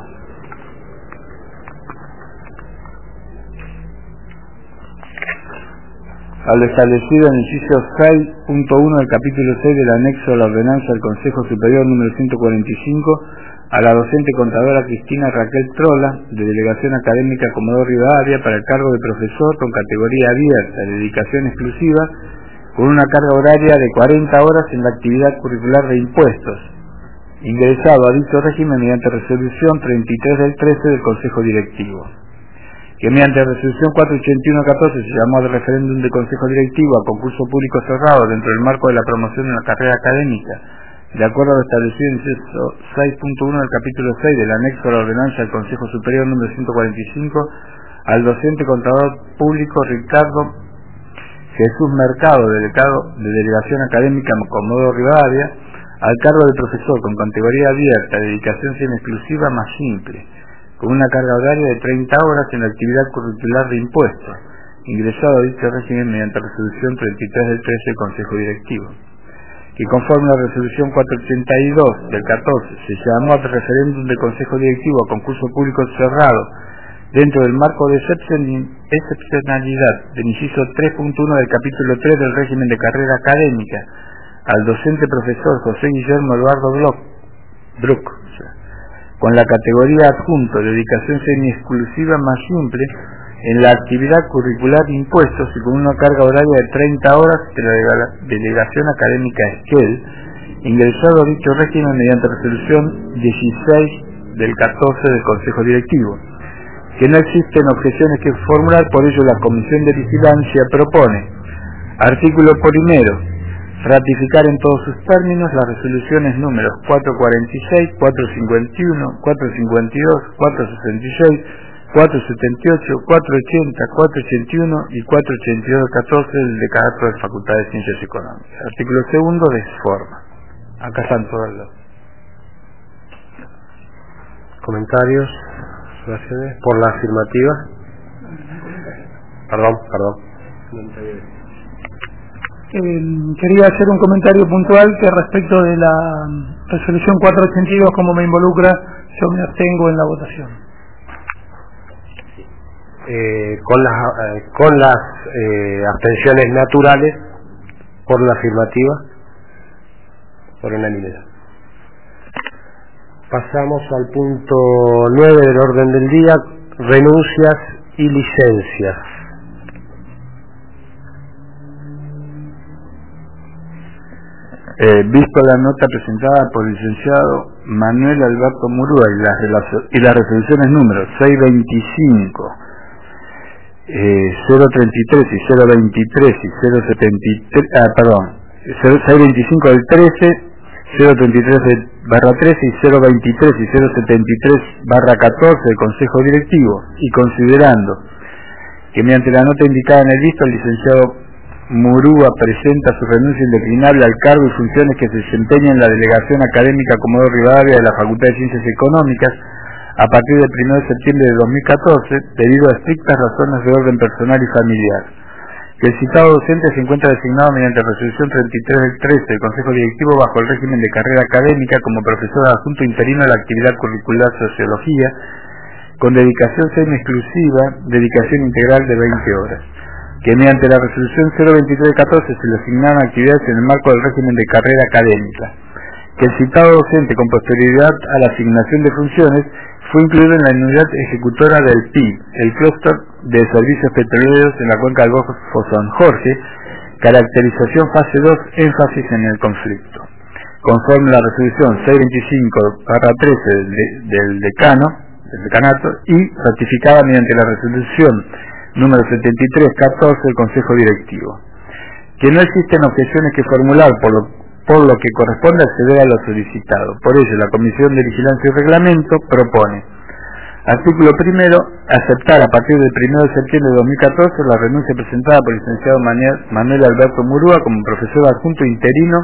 al establecido en el inciso seis punto uno del capítulo seis del anexo de la ordenanza del Consejo Superior número ciento cuarenta y cinco, a la docente contadora Cristina Raquel Trola, de Delegación Académica Comodoro Rivadavia, para el cargo de profesor con categoría abierta, de dedicación exclusiva, con una carga horaria de cuarenta horas en la actividad curricular de impuestos, ingresado a dicho régimen mediante resolución treinta y tres del trece del Consejo Directivo. Que mediante resolución cuatrocientos ochenta y uno catorce se llamó al referéndum de Consejo Directivo a concurso público cerrado dentro del marco de la promoción de la carrera académica, de acuerdo a lo establecido en el seis punto uno del capítulo seis del anexo a la ordenanza del Consejo Superior número ciento cuarenta y cinco, al docente contador público Ricardo Jesús Mercado, delegado de Delegación Académica Comodoro Rivadavia, al cargo de profesor con categoría abierta, dedicación sin exclusiva más simple, con una carga horaria de treinta horas en la actividad curricular de impuestos, ingresado a dicho régimen mediante resolución treinta y tres del trece del Consejo Directivo. Que conforme a la resolución cuatrocientos ochenta y dos del catorce se llamó al referéndum del Consejo Directivo a concurso público cerrado dentro del marco de excepcionalidad del inciso tres punto uno del capítulo tres del régimen de carrera académica, al docente profesor José Guillermo Eduardo Bloch, Bruck, con la categoría adjunto, dedicación semi-exclusiva más simple, en la actividad curricular de impuestos y con una carga horaria de treinta horas de la Delegación Académica Esquel, ingresado a dicho régimen mediante resolución dieciséis del catorce del Consejo Directivo. Que no existen objeciones que formular, por ello la Comisión de Vigilancia propone: artículo primero, ratificar en todos sus términos las resoluciones números cuatrocientos cuarenta y seis, cuatrocientos cincuenta y uno, cuatrocientos cincuenta y dos, cuatrocientos sesenta y seis, cuatrocientos setenta y ocho, cuatrocientos ochenta, cuatrocientos ochenta y uno y cuatrocientos ochenta y dos del catorce del decanato de Facultad de Ciencias Económicas. Artículo segundo, de forma. Acá están todos los comentarios, observaciones por la afirmativa. Perdón, perdón. Eh, quería hacer un comentario puntual que respecto de la resolución cuatrocientos ochenta y dos, como me involucra, yo me abstengo en la votación. Eh, con las, eh, con las eh, abstenciones naturales, por la afirmativa, por unanimidad. Pasamos al punto nueve del orden del día, renuncias y licencias. Eh, visto la nota presentada por el licenciado Manuel Alberto Murúa y las, y las resoluciones números seiscientos veinticinco, eh, cero treinta y tres y cero veintitrés y cero setenta y tres, ah, perdón, seiscientos veinticinco del trece, cero treinta y tres barra trece y cero veintitrés y cero setenta y tres barra catorce del Consejo Directivo, y considerando que mediante la nota indicada en el visto el licenciado Murúa presenta su renuncia indeclinable al cargo y funciones que se desempeña en la Delegación Académica Comodoro Rivadavia de la Facultad de Ciencias Económicas a partir del primero de septiembre de dos mil catorce, debido a estrictas razones de orden personal y familiar. Que el citado docente se encuentra designado mediante resolución treinta y tres del trece del Consejo Directivo bajo el régimen de carrera académica como profesor adjunto interino a la actividad curricular Sociología, con dedicación semi-exclusiva, dedicación integral de veinte horas. Que mediante la resolución cero veintitrés de catorce se le asignaron actividades en el marco del régimen de carrera académica. Que el citado docente, con posterioridad a la asignación de funciones, fue incluido en la unidad ejecutora del P I B, el Clúster de Servicios Petroleros en la Cuenca del Golfo San Jorge, caracterización fase dos, énfasis en el conflicto. Conforme a la resolución seiscientos veinticinco barra trece del, del decano, del decanato, y ratificada mediante la resolución número setenta y tres catorce del Consejo Directivo. Que no existen objeciones que formular, por lo, por lo que corresponde acceder a lo solicitado. Por ello, la Comisión de Vigilancia y Reglamento propone: artículo primero, aceptar a partir del primero de septiembre de dos mil catorce la renuncia presentada por el licenciado Manuel Alberto Murúa como profesor adjunto interino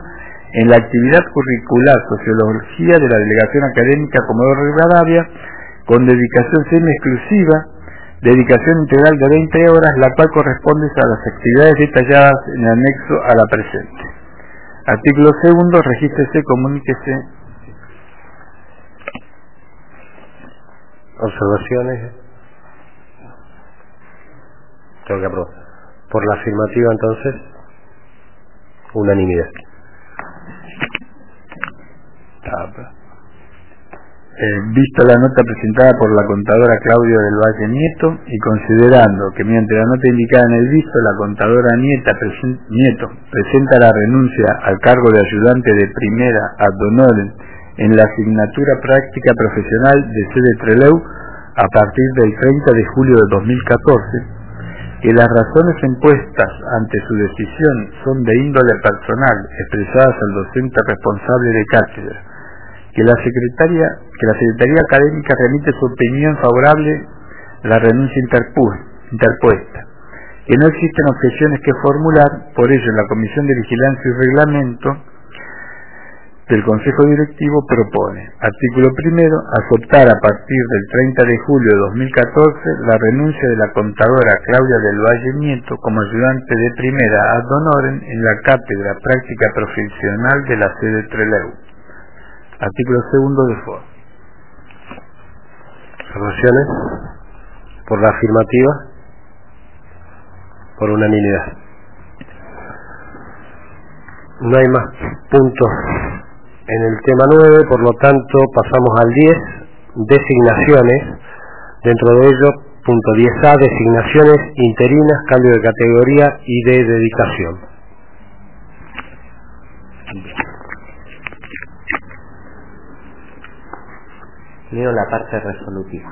en la actividad curricular Sociología de la Delegación Académica Comodoro Rivadavia, con dedicación semi-exclusiva, dedicación integral de veinte horas, la cual corresponde a las actividades detalladas en el anexo a la presente. Artículo segundo, regístrese, comuníquese. Observaciones. Tengo que aprobar. Por la afirmativa, entonces, unanimidad. Eh, visto la nota presentada por la contadora Claudia del Valle Nieto y considerando que mediante la nota indicada en el visto la contadora Nieta presen, Nieto presenta la renuncia al cargo de ayudante de primera ad honorem en la asignatura práctica profesional de sede Trelew a partir del treinta de julio de dos mil catorce, que las razones impuestas ante su decisión son de índole personal expresadas al docente responsable de cátedra, que la secretaria que la Secretaría Académica remite su opinión favorable a la renuncia interpuesta, que no existen objeciones que formular, por ello la Comisión de Vigilancia y Reglamento del Consejo Directivo propone, artículo primero, aceptar a partir del treinta de julio de dos mil catorce la renuncia de la contadora Claudia del Valle Nieto como ayudante de primera ad honorem en la cátedra práctica profesional de la sede Trelew. Artículo segundo de forma. Observaciones. Por la afirmativa. Por unanimidad. No hay más puntos en el tema nueve, por lo tanto pasamos al diez, designaciones. Dentro de ello, punto diez A, designaciones interinas, cambio de categoría y de dedicación. Leo la parte resolutiva.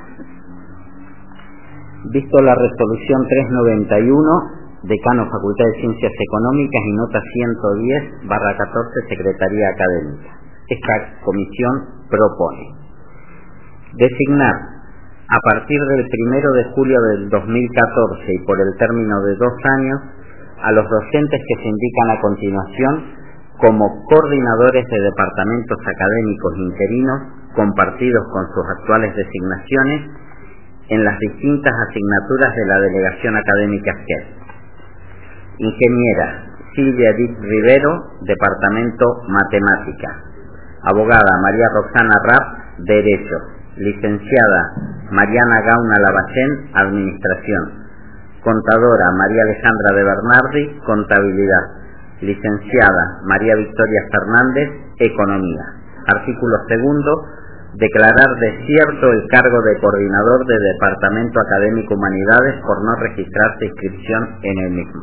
Visto la resolución trescientos noventa y uno, decano Facultad de Ciencias Económicas y nota ciento diez barra catorce, Secretaría Académica. Esta comisión propone designar a partir del primero de julio del dos mil catorce y por el término de dos años a los docentes que se indican a continuación como coordinadores de departamentos académicos interinos compartidos con sus actuales designaciones en las distintas asignaturas de la Delegación Académica S Q E D. Ingeniera Silvia Dick Rivero, Departamento Matemática. Abogada María Roxana Rapp, Derecho. Licenciada Mariana Gauna Lavallén, Administración. Contadora María Alejandra de Bernardi, Contabilidad. Licenciada María Victoria Fernández, Economía. Artículo segundo. Declarar desierto el cargo de coordinador de Departamento Académico Humanidades por no registrarse inscripción en el mismo.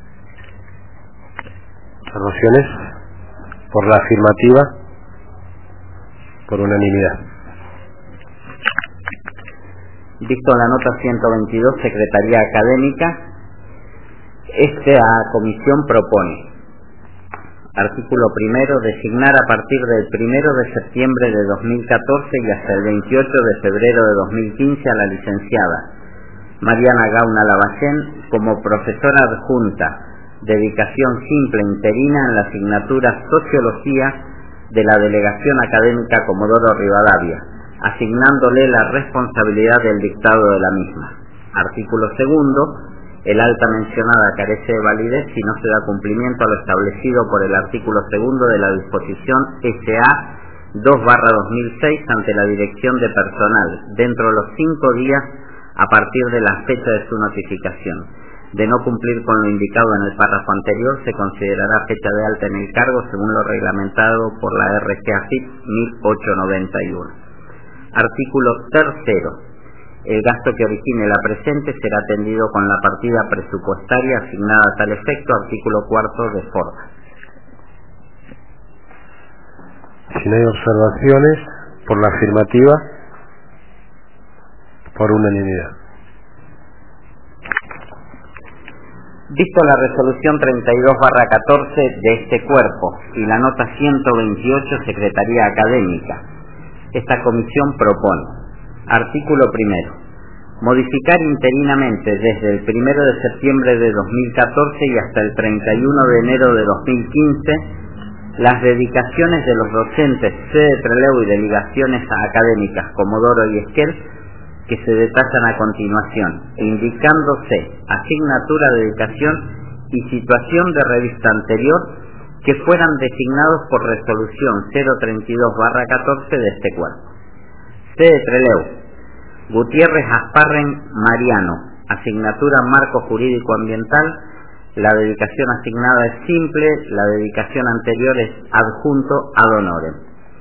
Observaciones. Por la afirmativa. Por unanimidad. Visto la nota ciento veintidós, Secretaría Académica, esta comisión propone, artículo primero, designar a partir del primero de septiembre de dos mil catorce y hasta el veintiocho de febrero de dos mil quince a la licenciada Mariana Gauna Lavallén como profesora adjunta, dedicación simple interina en la asignatura Sociología de la Delegación Académica Comodoro Rivadavia, asignándole la responsabilidad del dictado de la misma. Artículo segundo. El alta mencionada carece de validez si no se da cumplimiento a lo establecido por el artículo segundo de la disposición S A dos barra dos mil seis ante la Dirección de Personal, dentro de los cinco días a partir de la fecha de su notificación. De no cumplir con lo indicado en el párrafo anterior, se considerará fecha de alta en el cargo según lo reglamentado por la R G A F I P mil ochocientos noventa y uno. Artículo tercero. El gasto que origine la presente será atendido con la partida presupuestaria asignada a tal efecto. Artículo cuarto de forma. Si no hay observaciones, por la afirmativa, por unanimidad. Visto la resolución treinta y dos barra catorce de este cuerpo y la nota ciento veintiocho, Secretaría Académica, esta comisión propone, artículo primero, modificar interinamente desde el primero de septiembre de dos mil catorce y hasta el treinta y uno de enero de dos mil quince las dedicaciones de los docentes sede Trelew y delegaciones académicas Comodoro y Esquel, que se detallan a continuación, indicándose asignatura, dedicación y situación de revista anterior que fueran designados por resolución cero treinta y dos barra catorce de este cuerpo. Sede Trelew, Gutiérrez Asparren Mariano, asignatura Marco Jurídico Ambiental, la dedicación asignada es simple, la dedicación anterior es adjunto ad honorem.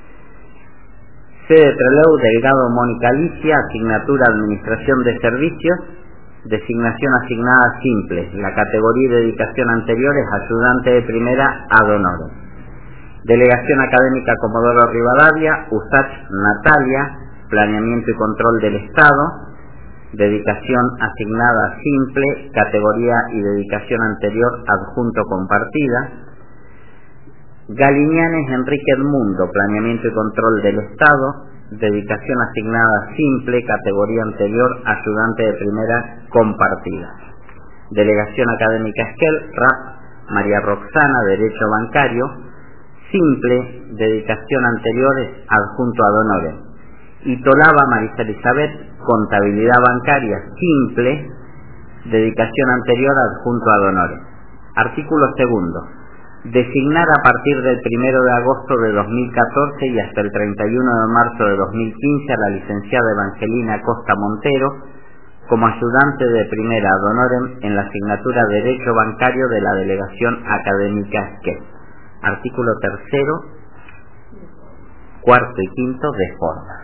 Sede Trelew, Delgado Mónica Alicia, asignatura Administración de Servicios, designación asignada simple, la categoría y dedicación anterior es ayudante de primera ad honorem. Delegación Académica Comodoro Rivadavia, U S A C H Natalia, Planeamiento y Control del Estado, dedicación asignada simple, categoría y dedicación anterior adjunto compartida. Galiñanes Enrique Edmundo, Planeamiento y Control del Estado, dedicación asignada simple, categoría anterior ayudante de primera compartida. Delegación Académica Esquel, R A P María Roxana, Derecho Bancario, simple, dedicación anterior es adjunto ad honorem. Itolaba Marisa Elizabeth, Contabilidad Bancaria, simple, dedicación anterior adjunto ad honorem. Artículo segundo. Designar a partir del primero de agosto de dos mil catorce y hasta el treinta y uno de marzo de dos mil quince a la licenciada Evangelina Costa Montero como ayudante de primera ad honorem en la asignatura Derecho Bancario de la Delegación Académica Esquel. Artículo tercero, cuarto y quinto de forma.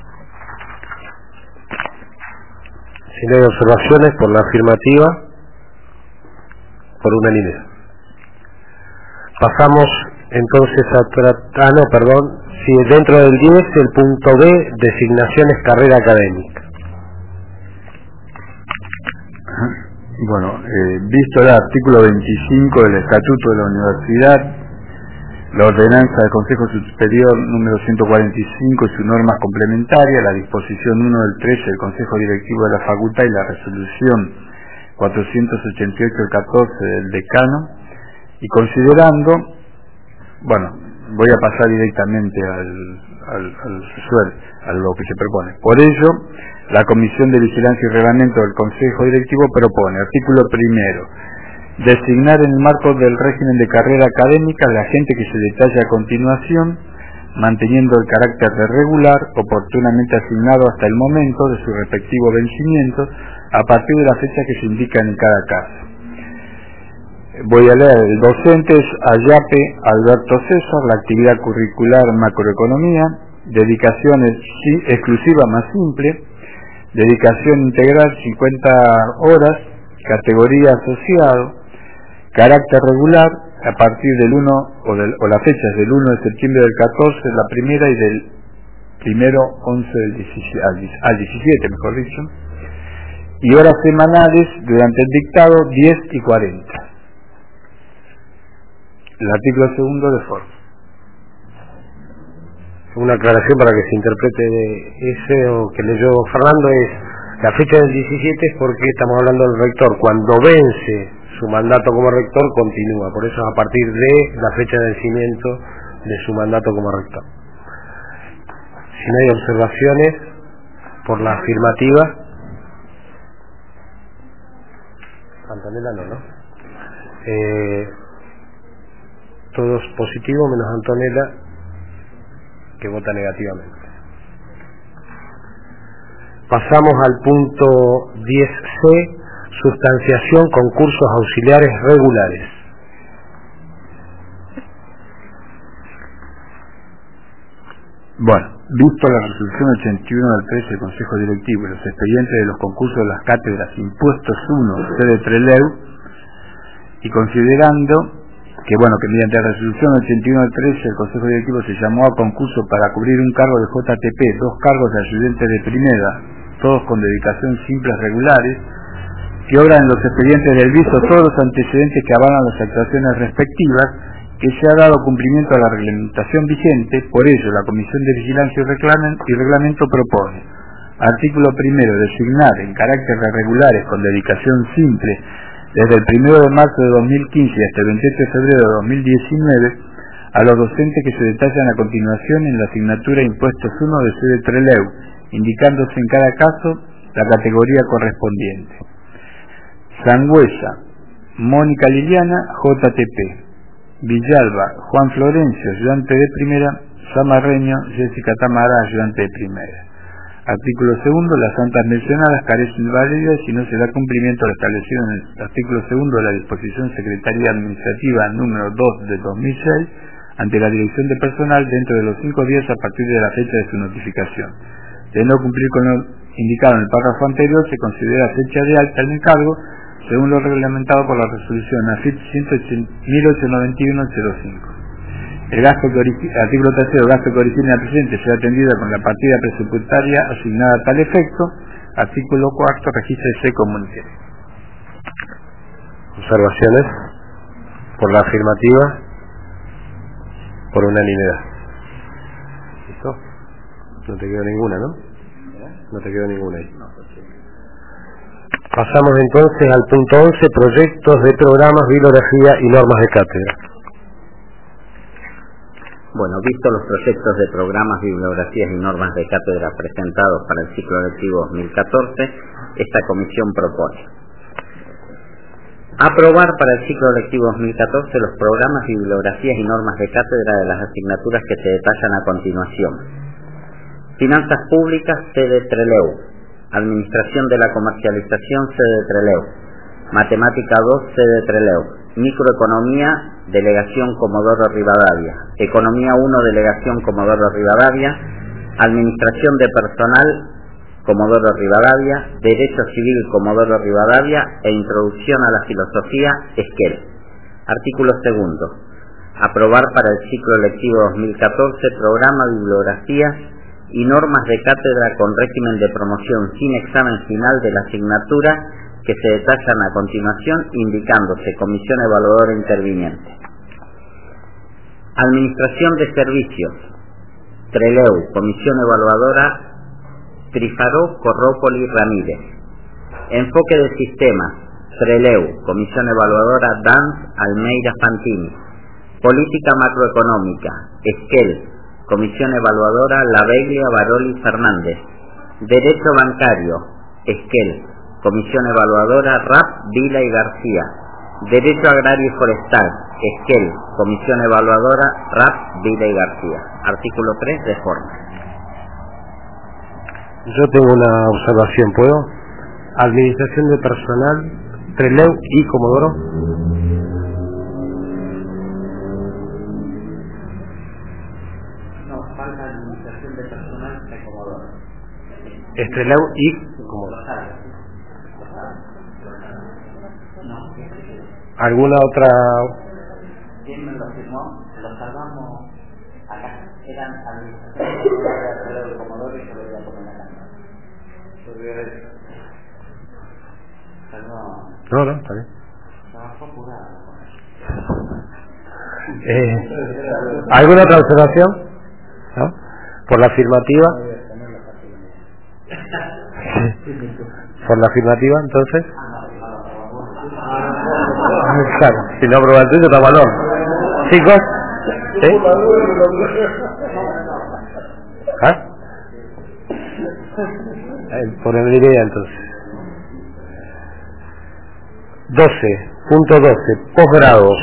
Si no hay observaciones, por la afirmativa, por unanimidad. Pasamos entonces a tratar, ah, no, perdón, si dentro del diez, el punto B, designaciones carrera académica. Bueno, eh, visto el artículo veinticinco del Estatuto de la Universidad, la ordenanza del Consejo Superior número ciento cuarenta y cinco y su norma complementaria, la disposición uno del trece del Consejo Directivo de la Facultad y la resolución cuatrocientos ochenta y ocho del catorce del decano, y considerando, bueno, voy a pasar directamente al, al, al resuelto, a lo que se propone. Por ello, la Comisión de Vigilancia y Reglamento del Consejo Directivo propone, artículo primero, designar en el marco del régimen de carrera académica la gente que se detalla a continuación, manteniendo el carácter de regular, oportunamente asignado hasta el momento de su respectivo vencimiento, a partir de la fecha que se indica en cada caso. Voy a leer, el docente es Ayape Alberto César, la actividad curricular macroeconomía, dedicación exclusiva más simple, dedicación integral cincuenta horas, categoría asociado, carácter regular, a partir del uno, o, del, o la fecha es del uno de septiembre del catorce, la primera, y del primero once del diecisiete, al diecisiete, mejor dicho, y horas semanales durante el dictado diez y cuarenta. El artículo segundo de forma. Una aclaración para que se interprete ese o que leyó Fernando es la fecha del diecisiete es porque estamos hablando del rector. Cuando vence su mandato como rector continúa, por eso es a partir de la fecha de vencimiento de su mandato como rector. Si no hay observaciones, por la afirmativa. Antonella no, ¿no? Eh, todos positivos menos Antonella, que vota negativamente. Pasamos al punto diez ce, sustanciación concursos auxiliares regulares. Bueno, visto la resolución ochenta y uno del trece del Consejo Directivo y los expedientes de los concursos de las cátedras impuestos uno, sede Trelew, y considerando que bueno, que mediante la resolución ochenta y uno del trece el Consejo Directivo se llamó a concurso para cubrir un cargo de J T P, dos cargos de ayudante de primera, todos con dedicación simples regulares, que obran en los expedientes del viso todos los antecedentes que avalan las actuaciones respectivas, que se ha dado cumplimiento a la reglamentación vigente. Por ello, la Comisión de Vigilancia y Reglamento propone, artículo primero, designar en carácter de regulares con dedicación simple desde el primero de marzo de dos mil quince hasta el veintiocho de febrero de dos mil diecinueve a los docentes que se detallan a continuación en la asignatura Impuestos uno de sede Trelew, indicándose en cada caso la categoría correspondiente. Sangüesa, Mónica Liliana, J T P. Villalba, Juan Florencio, ayudante de primera. Zamarreño, Jessica Tamara, ayudante de primera. Artículo segundo. Las santas mencionadas carecen de validez si no se da cumplimiento al establecido en el artículo segundo de la disposición secretaría administrativa número dos de dos mil seis ante la Dirección de Personal dentro de los cinco días a partir de la fecha de su notificación. De no cumplir con lo indicado en el párrafo anterior, se considera fecha de alta en el cargo según lo reglamentado por la resolución A F I P mil ochocientos noventa y uno cero cinco. El gasto que artículo tercero, gasto que origine al presidente será atendido con la partida presupuestaria asignada a tal efecto. Artículo cuarto, regístrese comunique. Observaciones por la afirmativa, por unanimidad. ¿Listo? No te quedó ninguna, ¿no? No te quedó ninguna ahí. Pasamos entonces al punto once, proyectos de programas, bibliografía y normas de cátedra. Bueno, visto los proyectos de programas, bibliografías y normas de cátedra presentados para el ciclo lectivo dos mil catorce, esta comisión propone aprobar para el ciclo lectivo dos mil catorce los programas, bibliografías y normas de cátedra de las asignaturas que se detallan a continuación. Finanzas Públicas, sede Trelew. Administración de la Comercialización, sede Trelew. Matemática dos, sede Trelew. Microeconomía, Delegación Comodoro Rivadavia. Economía uno, Delegación Comodoro Rivadavia. Administración de Personal, Comodoro Rivadavia. Derecho Civil, Comodoro Rivadavia. E Introducción a la Filosofía, Esquel. Artículo segundo. Aprobar para el ciclo lectivo dos mil catorce programa, bibliografías y normas de cátedra con régimen de promoción sin examen final de la asignatura que se detallan a continuación, indicándose comisión evaluadora interviniente. Administración de Servicios, Trelew, comisión evaluadora Trifaró, Corrópoli, Ramírez. Enfoque de Sistemas, Trelew, comisión evaluadora Danz, Almeida, Fantini. Política Macroeconómica, Esquel, comisión evaluadora Laveglia, Baroli, Fernández. Derecho Bancario, Esquel, comisión evaluadora Rapp, Vila y García. Derecho Agrario y Forestal, Esquel, comisión evaluadora Rapp, Vila y García. Artículo tres, de forma. Yo tengo una observación, ¿puedo? Administración de Personal, Trelew y Comodoro. No, falta Administración de Personal de Comodoro. Es Trelew y Comodoro. ¿Alguna otra? ¿Quién me lo firmó? Lo salvamos acá. Eran administración de Comodoro y se lo voy a poner acá. No, no, está bien. Eh, ¿Alguna otra observación? ¿No? ¿Por la afirmativa? ¿Por la afirmativa, entonces? Claro, si no aprueba el tuyo, está valor. Chicos, ¿sí? ¿Ah? Eh, por el idea, entonces. doce, punto doce, posgrados.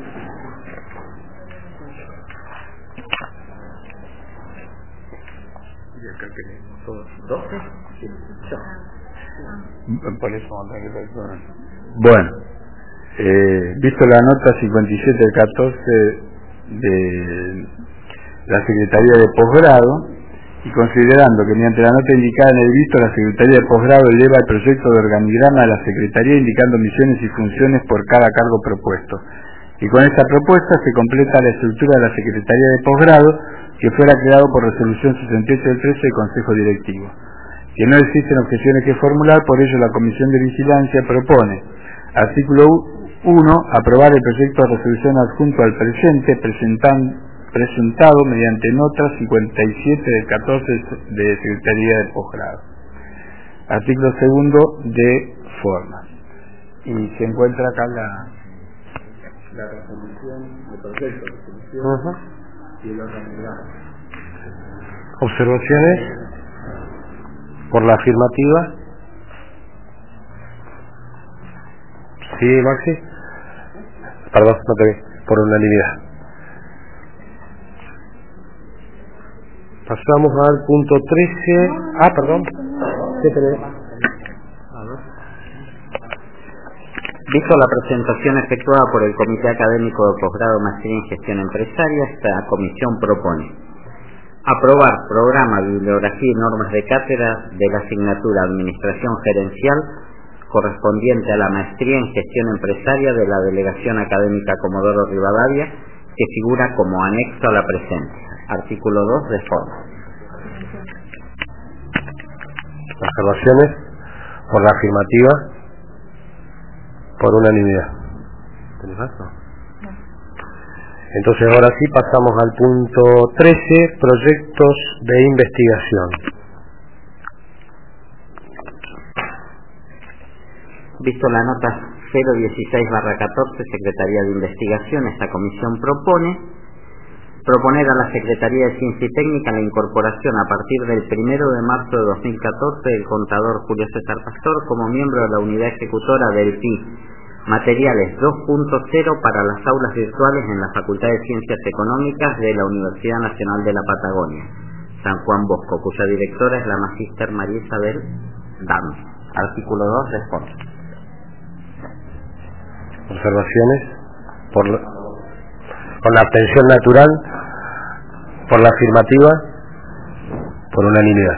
¿doce? Sí, yo. Por eso vamos a tener que personas. Bueno, eh, visto la nota cincuenta y siete del catorce de la Secretaría de Posgrado, y considerando que mediante la nota indicada en el visto, la Secretaría de Posgrado eleva el proyecto de organigrama de la Secretaría indicando misiones y funciones por cada cargo propuesto. Y con esta propuesta se completa la estructura de la Secretaría de Posgrado, que fuera creado por resolución sesenta y ocho del trece del Consejo Directivo. Que no existen objeciones que formular, por ello la Comisión de Vigilancia propone: artículo uno, aprobar el proyecto de resolución adjunto al presente, presentando presentado mediante nota cincuenta y siete del catorce de Secretaría de Posgrado. Artículo segundo, de forma. Y se encuentra acá la, la resolución, el proyecto de resolución uh-huh. y el organigrama. Observaciones por la afirmativa. Sí, Maxi. Perdón, no te vi. Por unanimidad. Pasamos al punto trece. Ah, perdón. ¿Qué tenés? Visto la presentación efectuada por el Comité Académico de Posgrado Maestría en Gestión Empresaria, esta comisión propone aprobar programa, bibliografía y normas de cátedra de la asignatura Administración Gerencial correspondiente a la Maestría en Gestión Empresaria de la Delegación Académica Comodoro Rivadavia, que figura como anexo a la presente. Artículo dos de forma. Observaciones por la afirmativa. Por unanimidad. ¿Tenés más? No. Entonces ahora sí pasamos al punto trece, proyectos de investigación. Visto la nota cero dieciséis barra catorce, Secretaría de Investigación, esta comisión propone proponer a la Secretaría de Ciencia y Técnica la incorporación a partir del primero de marzo de dos mil catorce del contador Julio César Pastor como miembro de la unidad ejecutora del P I Materiales dos punto cero para las aulas virtuales en la Facultad de Ciencias Económicas de la Universidad Nacional de la Patagonia, San Juan Bosco, cuya directora es la magíster María Isabel Dam. Artículo dos de forma. Observaciones por la, por la abstención natural, por la afirmativa, por unanimidad.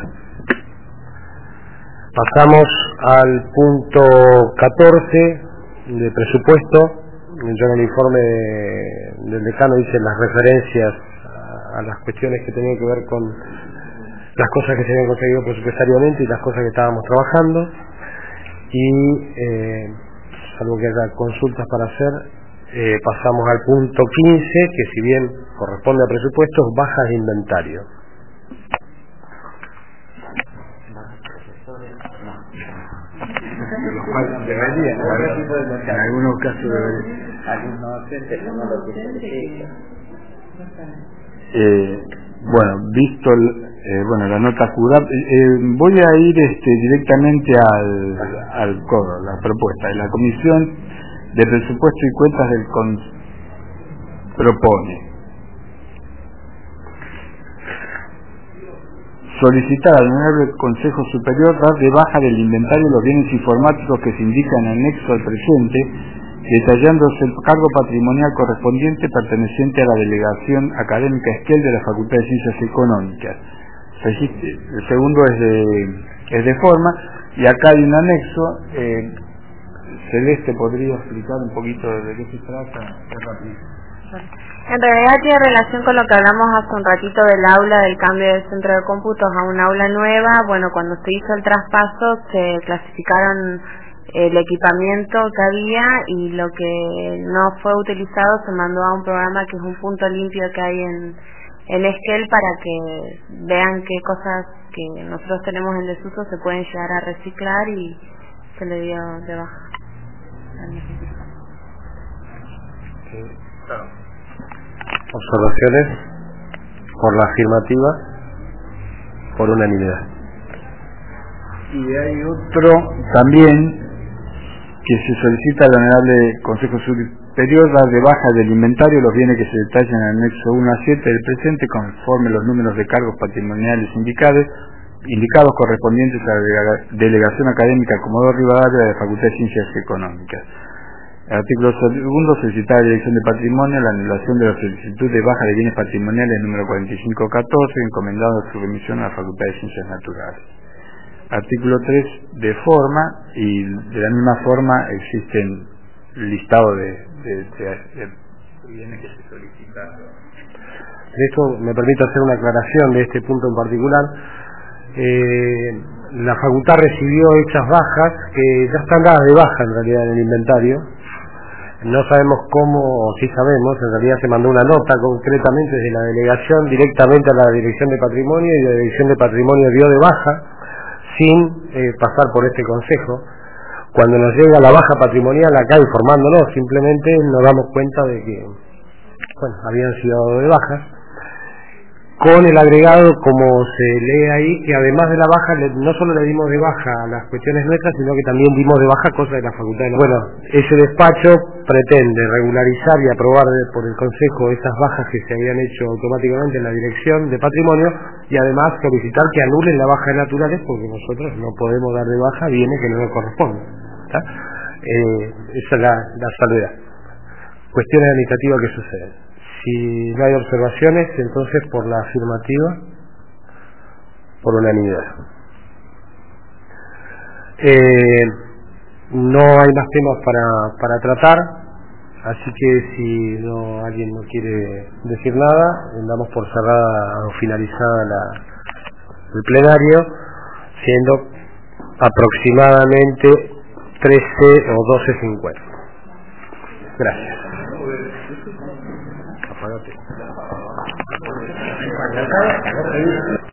Pasamos al punto catorce de presupuesto. Yo en el informe del decano hice las referencias a las cuestiones que tenían que ver con las cosas que se habían conseguido presupuestariamente y las cosas que estábamos trabajando, y eh, salvo que haya consultas para hacer, eh, pasamos al punto quince, que si bien corresponde a presupuestos, bajas de inventario. Deberían, en algunos casos deberían. Algunos docentes no lo tienen. Eh, bueno, visto el, eh, bueno, la nota jurada, eh, voy a ir este, directamente al, al coro, la propuesta. La Comisión de Presupuesto y Cuentas del Con propone solicitar al Honorable Consejo Superior dar de baja del inventario los bienes informáticos que se indican en anexo al presente, detallándose el cargo patrimonial correspondiente perteneciente a la Delegación Académica Esquel de la Facultad de Ciencias Económicas. El segundo es de, es de forma, y acá hay un anexo. eh, Celeste, ¿podría explicar un poquito de qué se trata? Es rápido. En realidad tiene relación con lo que hablamos hace un ratito del aula, del cambio del centro de cómputos a un aula nueva. Bueno, cuando se hizo el traspaso se clasificaron el equipamiento que había, y lo que no fue utilizado se mandó a un programa que es un punto limpio que hay en, en Esquel, para que vean qué cosas que nosotros tenemos en desuso se pueden llegar a reciclar, y se le dio de baja. Sí, claro. Observaciones por la afirmativa, por unanimidad. Y hay otro también que se solicita al Honorable Consejo Superior dar de baja del inventario los bienes que se detallan en el anexo uno a siete del presente, conforme los números de cargos patrimoniales indicados, indicados correspondientes a la Delegación Académica Comodoro Rivadavia de la Facultad de Ciencias Económicas. Artículo segundo, solicitar a la Dirección de Patrimonio la anulación de la solicitud de baja de bienes patrimoniales número cuarenta y cinco catorce, encomendado a su remisión a la Facultad de Ciencias Naturales. Artículo tres, de forma, y de la misma forma existen listado de, de, de, de bienes que se solicitan. De esto me permito hacer una aclaración de este punto en particular. Eh, la facultad recibió hechas bajas que ya están dadas de baja en realidad en el inventario. No sabemos cómo, o sí sabemos, en realidad se mandó una nota concretamente desde la delegación directamente a la Dirección de Patrimonio, y la Dirección de Patrimonio dio de baja sin eh, pasar por este consejo, cuando nos llega la baja patrimonial acá informándonos, simplemente nos damos cuenta de que, bueno, habían sido de bajas, con el agregado, como se lee ahí, que además de la baja, no solo le dimos de baja a las cuestiones nuestras, sino que también dimos de baja cosas de la facultad de la... Bueno, ese despacho pretende regularizar y aprobar por el Consejo esas bajas que se habían hecho automáticamente en la Dirección de Patrimonio, y además solicitar que anulen la baja de naturales, porque nosotros no podemos dar de baja bienes que no nos corresponden. ¿Está? Eh, esa es la, la salvedad. Cuestiones administrativas que suceden. Si no hay observaciones, entonces por la afirmativa, por unanimidad. Eh, no hay más temas para, para tratar, así que si no alguien no quiere decir nada, damos por cerrada o finalizada la, el plenario, siendo aproximadamente trece o doce cincuenta. Gracias. Apagate.